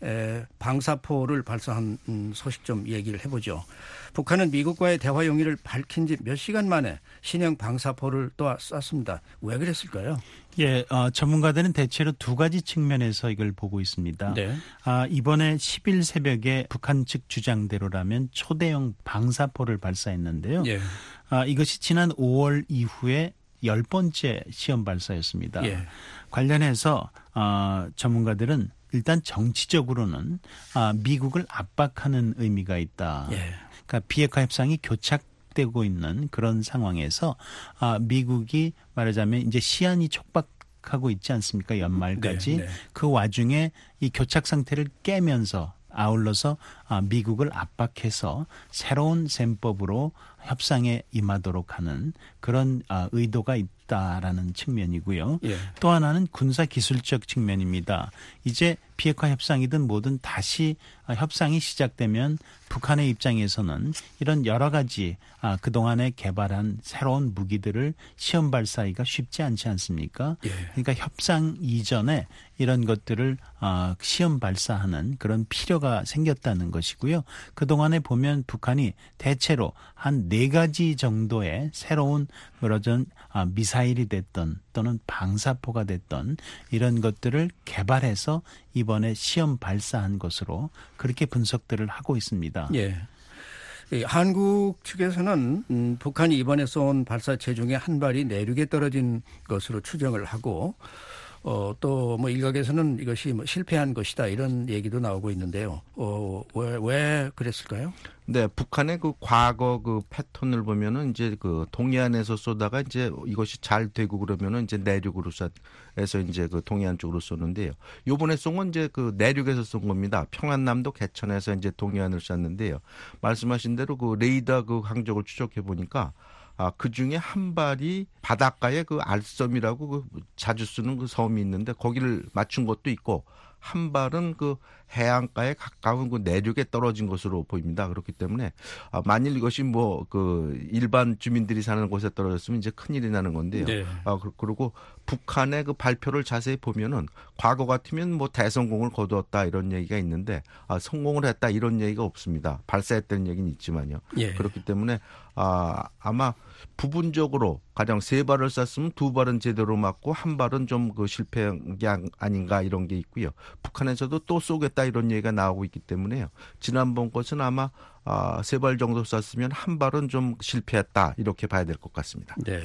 방사포를 발사한 소식 좀 얘기를 해보죠. 북한은 미국과의 대화 용의를 밝힌 지 몇 시간 만에 신형 방사포를 또 쐈습니다. 왜 그랬을까요? 예, 전문가들은 대체로 두 가지 측면에서 이걸 보고 있습니다. 네. 이번에 10일 새벽에 북한 측 주장대로라면 초대형 방사포를 발사했는데요. 예. 이것이 지난 5월 이후에 10번째 시험 발사였습니다. 예. 관련해서 전문가들은 일단 정치적으로는 미국을 압박하는 의미가 있다. 예. 그러니까 비핵화 협상이 교착되고 있는 그런 상황에서 미국이 말하자면 이제 시한이 촉박하고 있지 않습니까? 연말까지. 네, 네. 그 와중에 이 교착 상태를 깨면서 아울러서 미국을 압박해서 새로운 셈법으로 협상에 임하도록 하는 그런 의도가 있다라는 측면이고요. 예. 또 하나는 군사기술적 측면입니다. 이제 비핵화 협상이든 뭐든 다시 협상이 시작되면 북한의 입장에서는 이런 여러 가지 그동안에 개발한 새로운 무기들을 시험 발사하기가 쉽지 않지 않습니까? 예. 그러니까 협상 이전에 이런 것들을 시험 발사하는 그런 필요가 생겼다는 것이 것이고요. 그동안에 보면 북한이 대체로 한 4가지 정도의 새로운 그런 미사일이 됐던 또는 방사포가 됐던 이런 것들을 개발해서 이번에 시험 발사한 것으로 그렇게 분석들을 하고 있습니다. 예. 한국 측에서는 북한이 이번에 쏜 발사체 중에 한 발이 내륙에 떨어진 것으로 추정을 하고 또 뭐 일각에서는 이것이 뭐 실패한 것이다 이런 얘기도 나오고 있는데요. 왜 그랬을까요? 네, 북한의 그 과거 그 패턴을 보면은 이제 그 동해안에서 쏘다가 이제 이것이 잘 되고 그러면은 이제 내륙으로 쏴서 이제 그 동해안 쪽으로 쏘는데요. 요번에 쏜 건 이제 그 내륙에서 쏜 겁니다. 평안남도 개천에서 이제 동해안을 쐈는데요. 말씀하신 대로 그 레이더 그 항적을 추적해 보니까 그 중에 한 발이 바닷가에 그 알섬이라고 그 자주 쓰는 그 섬이 있는데 거기를 맞춘 것도 있고 한 발은 그 해안가에 가까운 그 내륙에 떨어진 것으로 보입니다. 그렇기 때문에 만일 이것이 뭐 그 일반 주민들이 사는 곳에 떨어졌으면 이제 큰일이 나는 건데요. 네. 그리고 북한의 그 발표를 자세히 보면은 과거 같으면 뭐 대성공을 거두었다 이런 얘기가 있는데 성공을 했다 이런 얘기가 없습니다. 발사했다는 얘기는 있지만요. 예. 그렇기 때문에 아마 부분적으로 가령 3발을 쐈으면 2발은 제대로 맞고 1발은 좀 그 실패한 게 아닌가 이런 게 있고요. 북한에서도 또 쏘겠다 이런 얘기가 나오고 있기 때문에요. 지난번 것은 아마 3발 정도 쐈으면 1발은 좀 실패했다 이렇게 봐야 될 것 같습니다. 네.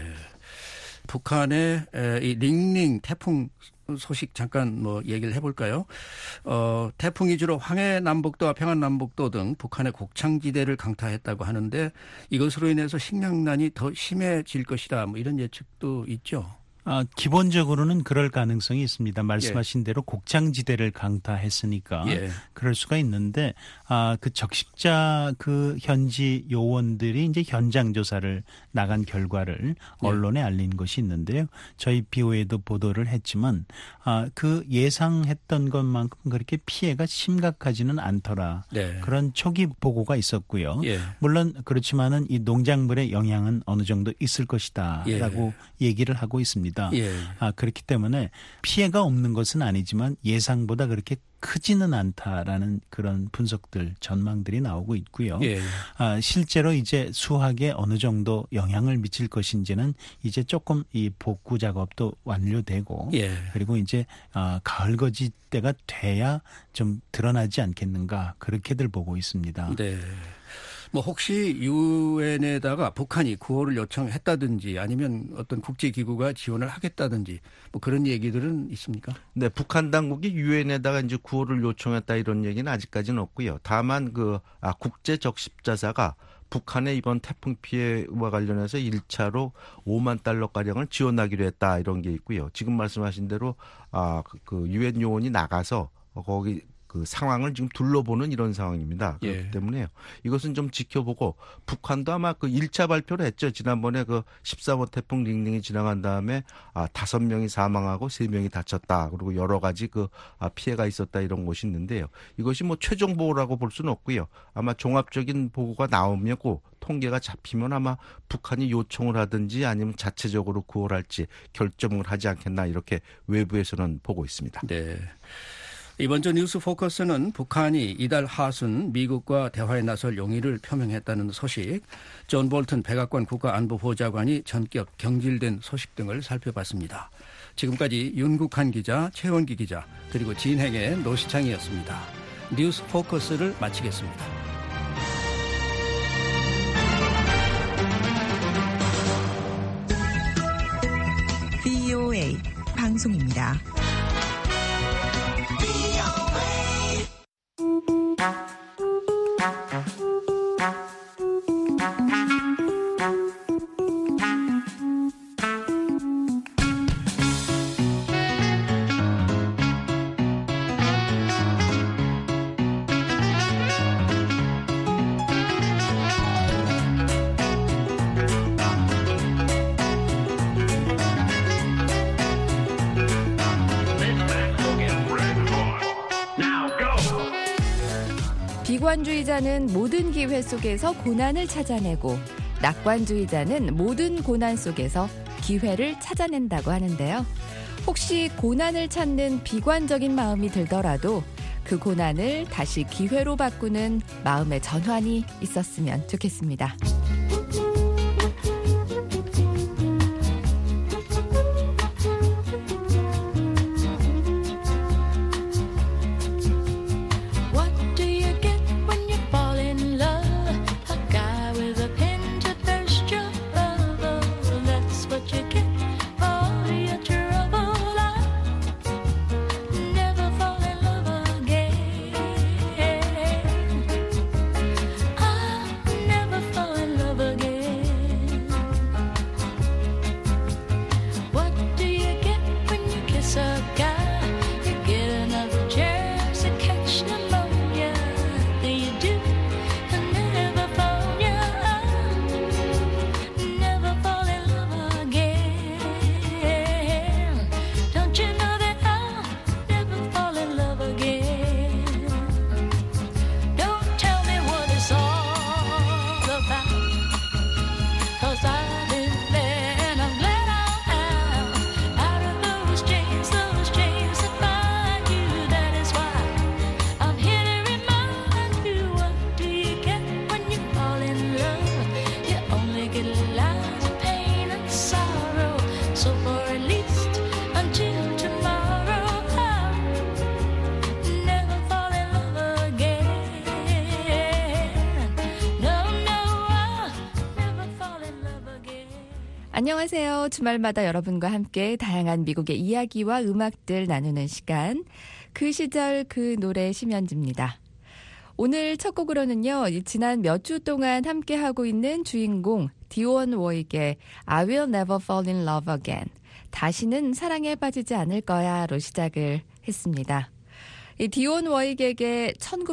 북한의 이 링링 태풍 소식 잠깐 뭐 얘기를 해볼까요? 태풍 위주로 황해 남북도와 평안 남북도 등 북한의 곡창지대를 강타했다고 하는데 이것으로 인해서 식량난이 더 심해질 것이다. 뭐 이런 예측도 있죠. 기본적으로는 그럴 가능성이 있습니다. 말씀하신 대로 곡창지대를 강타했으니까 그럴 수가 있는데 그 적십자 그 현지 요원들이 이제 현장 조사를 나간 결과를 언론에 알린 것이 있는데요. 저희 BOA도 보도를 했지만 그 예상했던 것만큼 그렇게 피해가 심각하지는 않더라. 그런 초기 보고가 있었고요. 물론 그렇지만은 이 농작물의 영향은 어느 정도 있을 것이다라고 얘기를 하고 있습니다. 그렇기 때문에 피해가 없는 것은 아니지만 예상보다 그렇게 크지는 않다라는 그런 분석들, 전망들이 나오고 있고요. 실제로 이제 수확에 어느 정도 영향을 미칠 것인지는 이제 조금 이 복구 작업도 완료되고 그리고 이제 가을 거지 때가 돼야 좀 드러나지 않겠는가 그렇게들 보고 있습니다. 네. 뭐 혹시 유엔에다가 북한이 구호를 요청했다든지 아니면 어떤 국제기구가 지원을 하겠다든지 뭐 그런 얘기들은 있습니까? 네, 북한 당국이 유엔에다가 이제 구호를 요청했다 이런 얘기는 아직까지는 없고요. 다만 그 국제 적십자사가 북한의 이번 태풍 피해와 관련해서 1차로 5만 달러가량을 지원하기로 했다 이런 게 있고요. 지금 말씀하신 대로 그 유엔 요원이 나가서 거기 그 상황을 지금 둘러보는 이런 상황입니다. 그렇기 때문에 이것은 좀 지켜보고 북한도 아마 그 1차 발표를 했죠. 지난번에 그 14호 태풍 링링이 지나간 다음에 5명이 사망하고 3명이 다쳤다. 그리고 여러 가지 그 피해가 있었다 이런 것이 있는데요. 이것이 뭐 최종 보고라고 볼 수는 없고요. 아마 종합적인 보고가 나오면 통계가 잡히면 아마 북한이 요청을 하든지 아니면 자체적으로 구호를 할지 결정을 하지 않겠나 이렇게 외부에서는 보고 있습니다. 네. 이번 주 뉴스 포커스는 북한이 이달 하순 미국과 대화에 나설 용의를 표명했다는 소식, 존 볼튼 백악관 국가안보보좌관이 전격 경질된 소식 등을 살펴봤습니다. 지금까지 윤국한 기자, 최원기 기자, 그리고 진행의 노시창이었습니다. 뉴스 포커스를 마치겠습니다. VOA 방송입니다. 비관주의자는 모든 기회 속에서 고난을 찾아내고 낙관주의자는 모든 고난 속에서 기회를 찾아낸다고 하는데요. 혹시 고난을 찾는 비관적인 마음이 들더라도 그 고난을 다시 기회로 바꾸는 마음의 전환이 있었으면 좋겠습니다. 안녕하세요. 주말마다 여러분과 함께 다양한 미국의 이야기와 음악들 나누는 시간. 그 시절 그 노래 심연지입니다. 오늘 첫 곡으로는요. 지난 몇 주 동안 함께하고 있는 주인공 디온 워익의 I will never fall in love again. 다시는 사랑에 빠지지 않을 거야로 시작을 했습니다. 이 디온 워익에게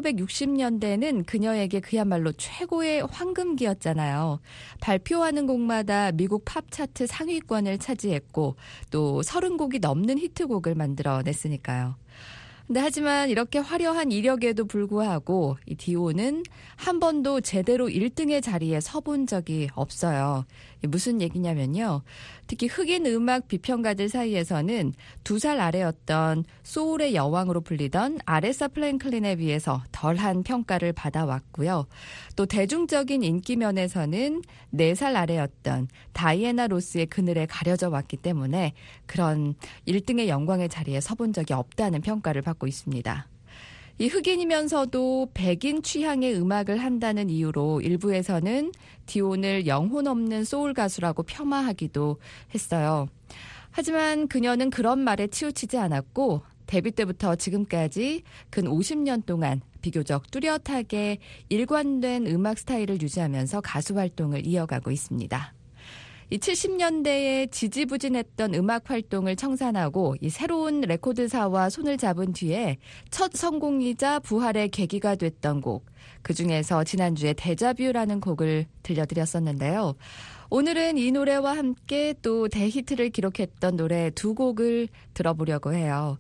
1960년대는 그녀에게 그야말로 최고의 황금기였잖아요. 발표하는 곡마다 미국 팝 차트 상위권을 차지했고 또 30곡이 넘는 히트곡을 만들어냈으니까요. 근데 하지만 이렇게 화려한 이력에도 불구하고 이 디온은 한 번도 제대로 1등의 자리에 서본 적이 없어요. 무슨 얘기냐면요. 특히 흑인 음악 비평가들 사이에서는 2살 아래였던 소울의 여왕으로 불리던 아레사 플랭클린에 비해서 덜한 평가를 받아왔고요. 또 대중적인 인기 면에서는 4살 아래였던 다이애나 로스의 그늘에 가려져 왔기 때문에 그런 1등의 영광의 자리에 서본 적이 없다는 평가를 받고 있습니다. 이 흑인이면서도 백인 취향의 음악을 한다는 이유로 일부에서는 디온을 영혼 없는 소울 가수라고 폄하하기도 했어요. 하지만 그녀는 그런 말에 치우치지 않았고 데뷔 때부터 지금까지 근 50년 동안 비교적 뚜렷하게 일관된 음악 스타일을 유지하면서 가수 활동을 이어가고 있습니다. 이 70년대에 지지부진했던 음악 활동을 청산하고 이 새로운 레코드사와 손을 잡은 뒤에 첫 성공이자 부활의 계기가 됐던 곡, 그중에서 지난주에 데자뷰라는 곡을 들려드렸었는데요. 오늘은 이 노래와 함께 또 대히트를 기록했던 노래 2곡을 들어보려고 해요.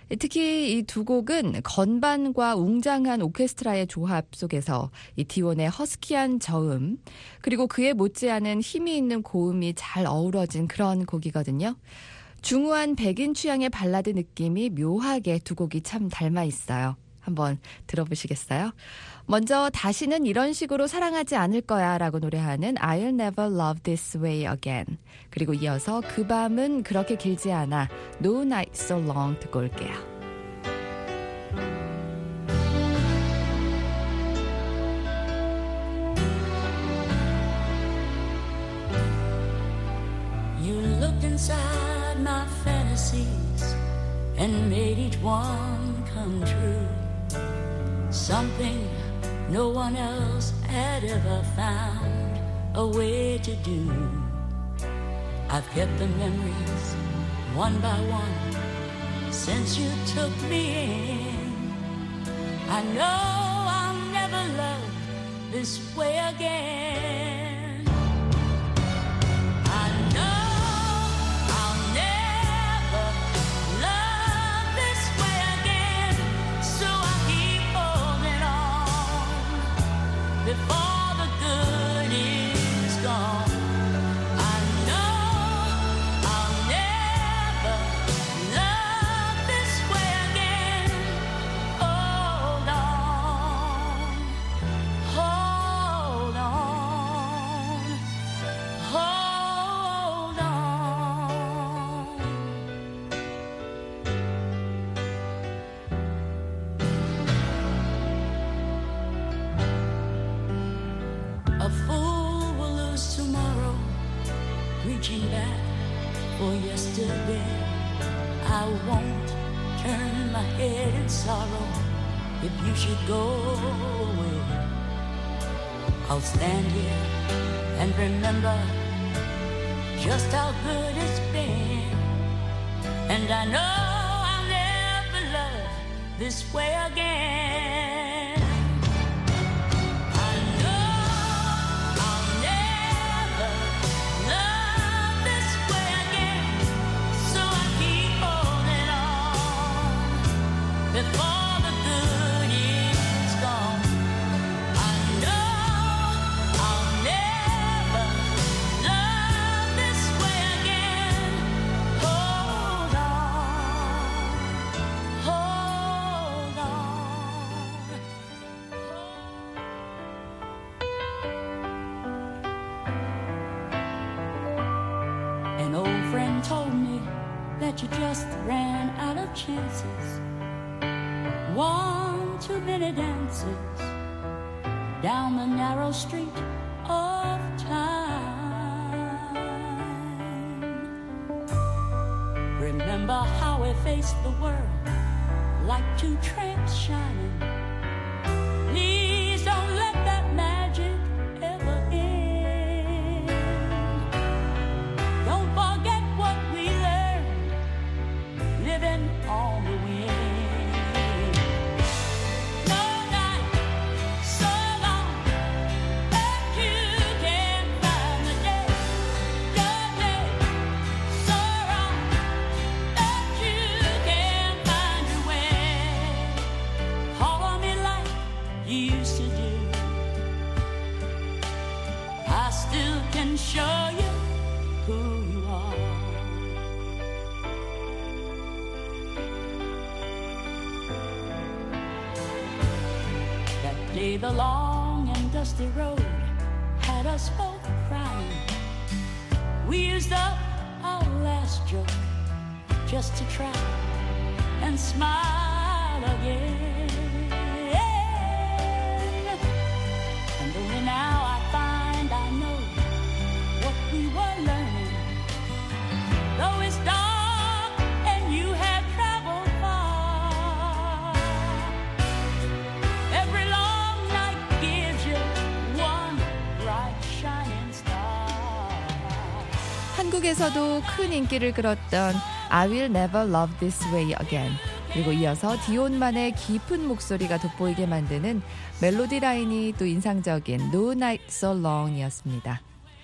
특히 이 2곡은 건반과 웅장한 오케스트라의 조합 속에서 이 디온의 허스키한 저음 그리고 그에 못지않은 힘이 있는 고음이 잘 어우러진 그런 곡이거든요. 중후한 백인 취향의 발라드 느낌이 묘하게 2곡이 참 닮아 있어요. 한번 들어보시겠어요? 먼저 다시는 이런 식으로 사랑하지 않을 거야 라고 노래하는 I'll never love this way again. 그리고 이어서 그 밤은 그렇게 길지 않아 No night so long 듣고 올게요. You looked inside my fantasies and made each one come true. Something no one else had ever found a way to do. I've kept the memories one by one since you took me in. I know I'll never love this way again. I know I'll never love this way again, so I keep holding on before the good is gone. I know I'll never love this way again. Oh, reaching back for yesterday. I won't turn my head in sorrow if you should go away. I'll stand here and remember just how good it's been. And I know I'll never love this way again. I know I'll never love this way again. So I keep holding on before the good is gone. I know I'll never love this way again. Hold on, hold on. An old friend told me that you just ran out of chances. One too many dances down the narrow street of time. Remember how we faced the world like two tramps shining. Please don't let that magic ever end. Don't forget what we learned living on the wind. No night so long that you can't find the day. No day so wrong that you can't find your way. Call on me like you used to do. I still can show you who you are. That day the long and dusty road had us both crying. We used up our last joke just to try and smile again. And only now I find I know what we were learning. Though it's dark and you have traveled far, every long night gives you one bright shining star. 한국에서도 큰 인기를 끌었던 I Will Never Love This Way Again, 그리고 이어서 디온만의 깊은 목소리가 돋보이게 만드는 멜로디 라인이 또 인상적인 No Night So Long이었습니다.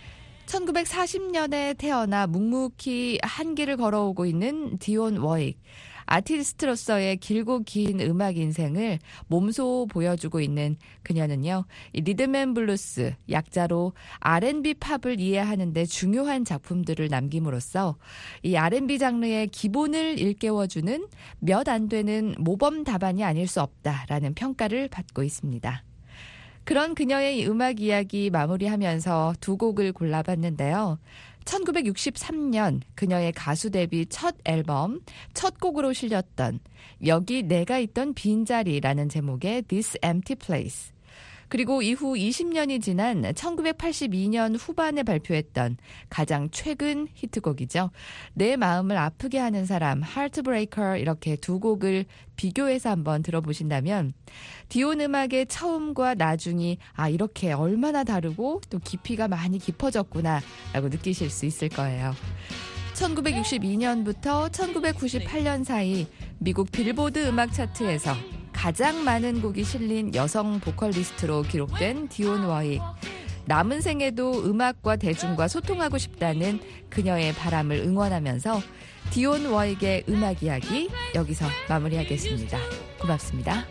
1940년에 태어나 묵묵히 한 길을 걸어오고 있는 디온 워익. 아티스트로서의 길고 긴 음악 인생을 몸소 보여주고 있는 그녀는요, 이 리듬앤블루스, 약자로 R&B 팝을 이해하는 데 중요한 작품들을 남김으로써 이 R&B 장르의 기본을 일깨워주는 몇 안 되는 모범 답안이 아닐 수 없다라는 평가를 받고 있습니다. 그런 그녀의 음악 이야기 마무리하면서 두 곡을 골라봤는데요. 1963년 그녀의 가수 데뷔 첫 앨범 첫 곡으로 실렸던 여기 내가 있던 빈자리라는 제목의 This Empty Place, 그리고 이후 20년이 지난 1982년 후반에 발표했던 가장 최근 히트곡이죠. 내 마음을 아프게 하는 사람, Heartbreaker, 이렇게 두 곡을 비교해서 한번 들어보신다면 디온 음악의 처음과 나중이 이렇게 얼마나 다르고 또 깊이가 많이 깊어졌구나 라고 느끼실 수 있을 거예요. 1962년부터 1998년 사이 미국 빌보드 음악 차트에서 가장 많은 곡이 실린 여성 보컬리스트로 기록된 디온 워익. 남은 생에도 음악과 대중과 소통하고 싶다는 그녀의 바람을 응원하면서 디온 워익의 음악 이야기 여기서 마무리하겠습니다. 고맙습니다.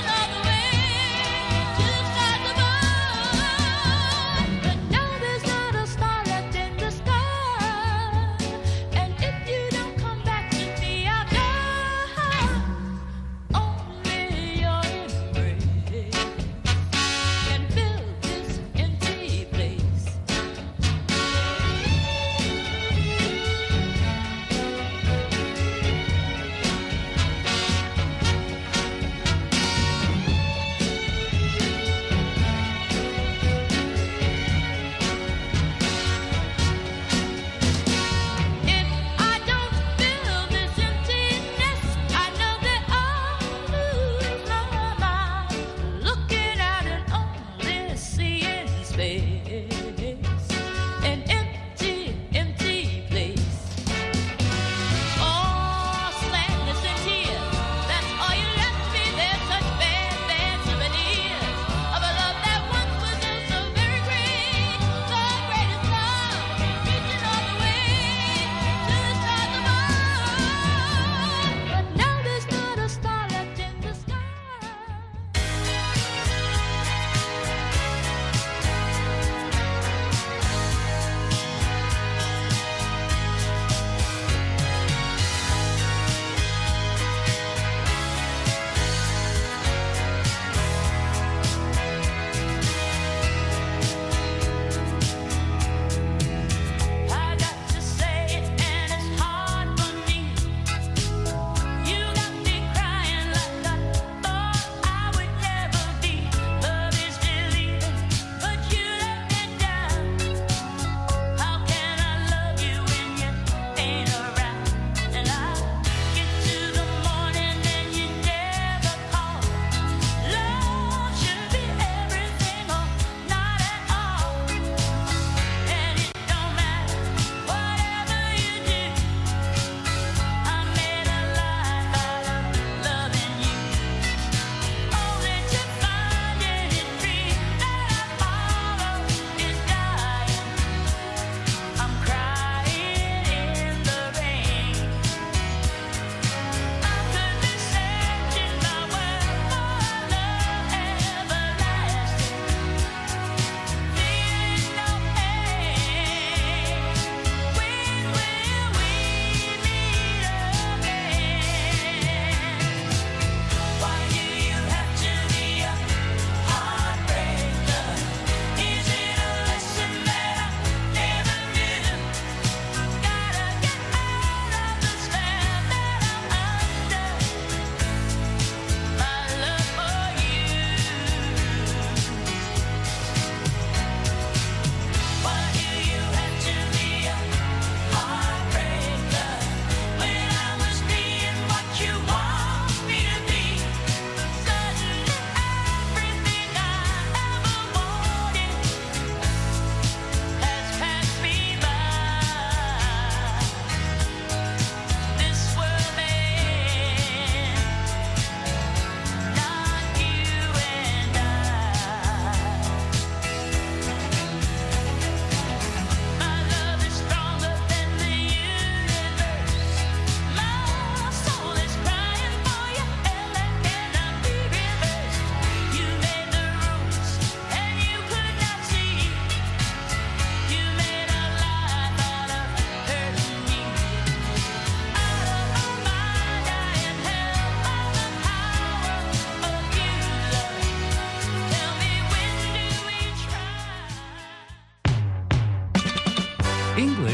But now there's not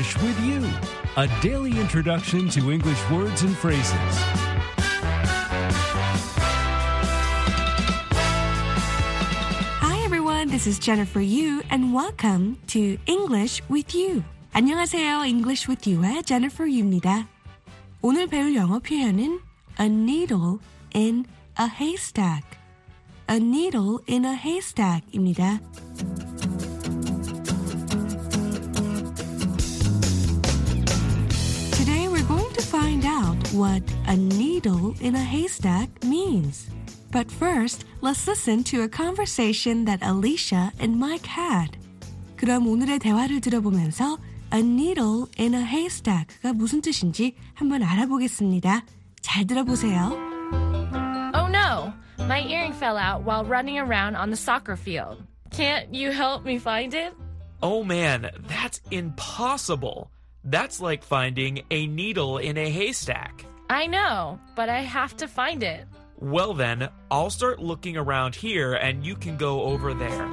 English with You, a daily introduction to English words and phrases. Hi everyone, this is Jennifer Yu and welcome to English with You. 안녕하세요, English with You의 Jennifer Yu입니다. 오늘 배울 영어 표현은 a needle in a haystack. A needle in a haystack입니다. Today we're going to find out what a needle in a haystack means. But first, let's listen to a conversation that Alicia and Mike had. 그럼 오늘의 대화를 들어보면서 a needle in a haystack가 무슨 뜻인지 한번 알아보겠습니다. 잘 들어보세요. Oh no! My earring fell out while running around on the soccer field. Can't you help me find it? Oh man, that's impossible. That's like finding a needle in a haystack. I know, but I have to find it. Well then, I'll start looking around here and you can go over there.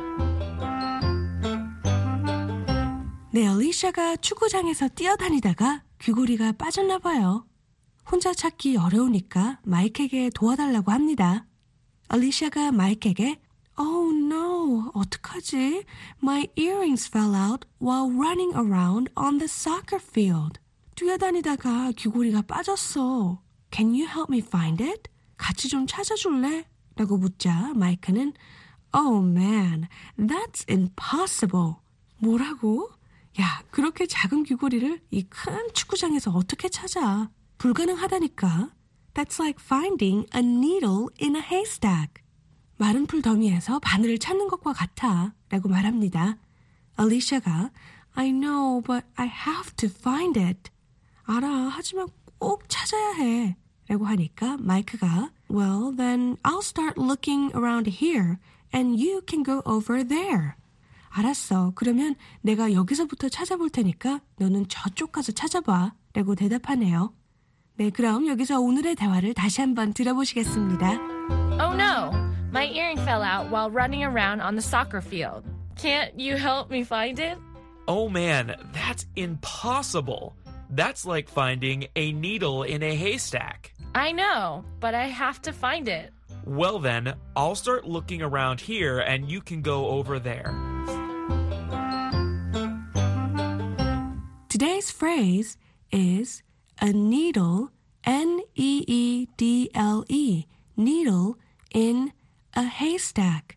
네, 알리샤가 축구장에서 뛰어다니다가 귀고리가 빠졌나 봐요. 혼자 찾기 어려우니까 마이크에게 도와달라고 합니다. 알리샤가 마이크에게 Oh no, 어떡하지? My earrings fell out while running around on the soccer field. 뛰어다니다가 귀고리가 빠졌어. Can you help me find it? 같이 좀 찾아줄래? 라고 묻자 마이크는 Oh man, that's impossible. 뭐라고? 야, 그렇게 작은 귀고리를 이 큰 축구장에서 어떻게 찾아? 불가능하다니까. That's like finding a needle in a haystack. 마른 풀 더미에서 바늘을 찾는 것과 같아 라고 말합니다. 알리샤가 I know, but I have to find it. 알아, 하지만 꼭 찾아야 해 라고 하니까 마이크가 Well, then I'll start looking around here and you can go over there. 알았어. 그러면 내가 여기서부터 찾아볼 테니까 너는 저쪽 가서 찾아봐 라고 대답하네요. 네, 그럼 여기서 오늘의 대화를 다시 한번 들어보시겠습니다. Oh no! My earring fell out while running around on the soccer field. Can't you help me find it? Oh man, that's impossible. That's like finding a needle in a haystack. I know, but I have to find it. Well then, I'll start looking around here and you can go over there. Today's phrase is a needle, N-E-E-D-L-E, needle in a haystack,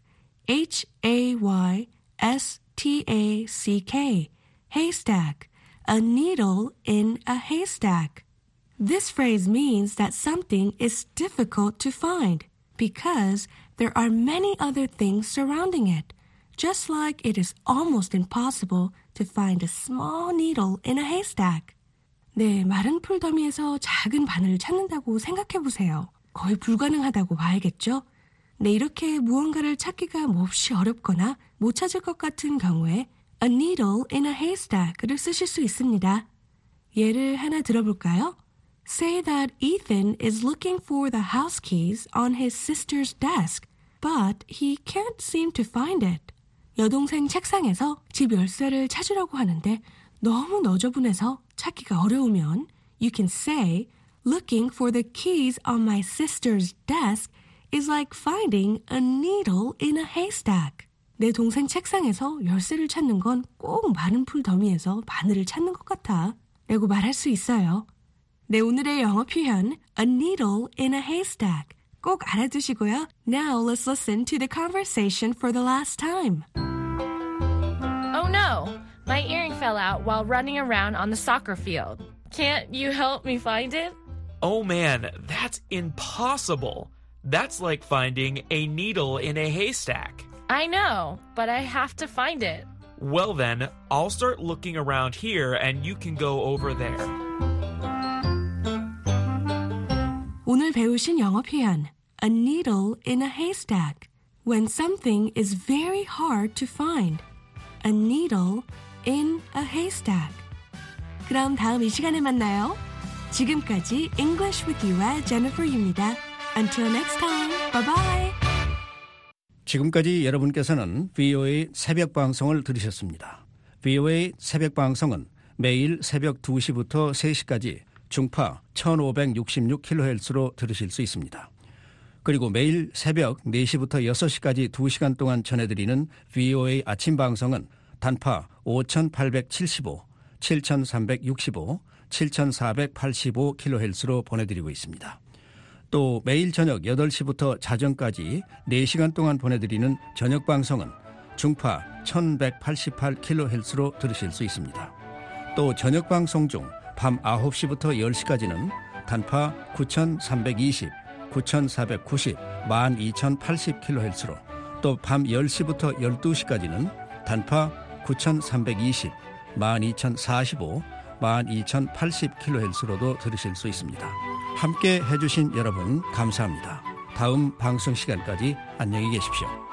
H-A-Y-S-T-A-C-K, haystack, a needle in a haystack. This phrase means that something is difficult to find because there are many other things surrounding it, just like it is almost impossible to find a small needle in a haystack. 네, 마른 풀 더미에서 작은 바늘을 찾는다고 생각해보세요. 거의 불가능하다고 봐야겠죠? 네, 이렇게 무언가를 찾기가 몹시 어렵거나 못 찾을 것 같은 경우에 a needle in a haystack를 쓰실 수 있습니다. 예를 하나 들어볼까요? Say that Ethan is looking for the house keys on his sister's desk, but he can't seem to find it. 여동생 책상에서 집 열쇠를 찾으려고 하는데 너무 너저분해서 찾기가 어려우면 you can say, looking for the keys on my sister's desk is like finding a needle in a haystack. 내 동생 책상에서 열쇠를 찾는 건 꼭 마른 풀 더미에서 바늘을 찾는 것 같아 라고 말할 수 있어요. 네, 오늘의 영어 표현 a needle in a haystack 꼭 알아두시고요. Now let's listen to the conversation for the last time. Oh no! My earring fell out while running around on the soccer field. Can't you help me find it? Oh man, that's impossible. That's like finding a needle in a haystack. I know, but I have to find it. Well then, I'll start looking around here and you can go over there. 오늘 배우신 영어 표현 a needle in a haystack. When something is very hard to find. A needle in a haystack. 그럼 다음 이 시간에 만나요. 지금까지 English with You의 Jennifer Yu입니다. Until next time. Bye bye. 지금까지 여러분께서는 VOA 새벽 방송을 들으셨습니다. VOA 새벽 방송은 매일 새벽 2시부터 3시까지 중파 1566kHz로 들으실 수 있습니다. 그리고 매일 새벽 4시부터 6시까지 2시간 동안 전해드리는 VOA 아침 방송은 단파 5875, 7365, 7485kHz로 보내드리고 있습니다. 또 매일 저녁 8시부터 자정까지 4시간 동안 보내드리는 저녁 방송은 중파 1188kHz로 들으실 수 있습니다. 또 저녁 방송 중 밤 9시부터 10시까지는 단파 9320, 9490, 12080kHz로 또 밤 10시부터 12시까지는 단파 9320, 12045, 12080kHz로도 들으실 수 있습니다. 함께 해주신 여러분 감사합니다. 다음 방송 시간까지 안녕히 계십시오.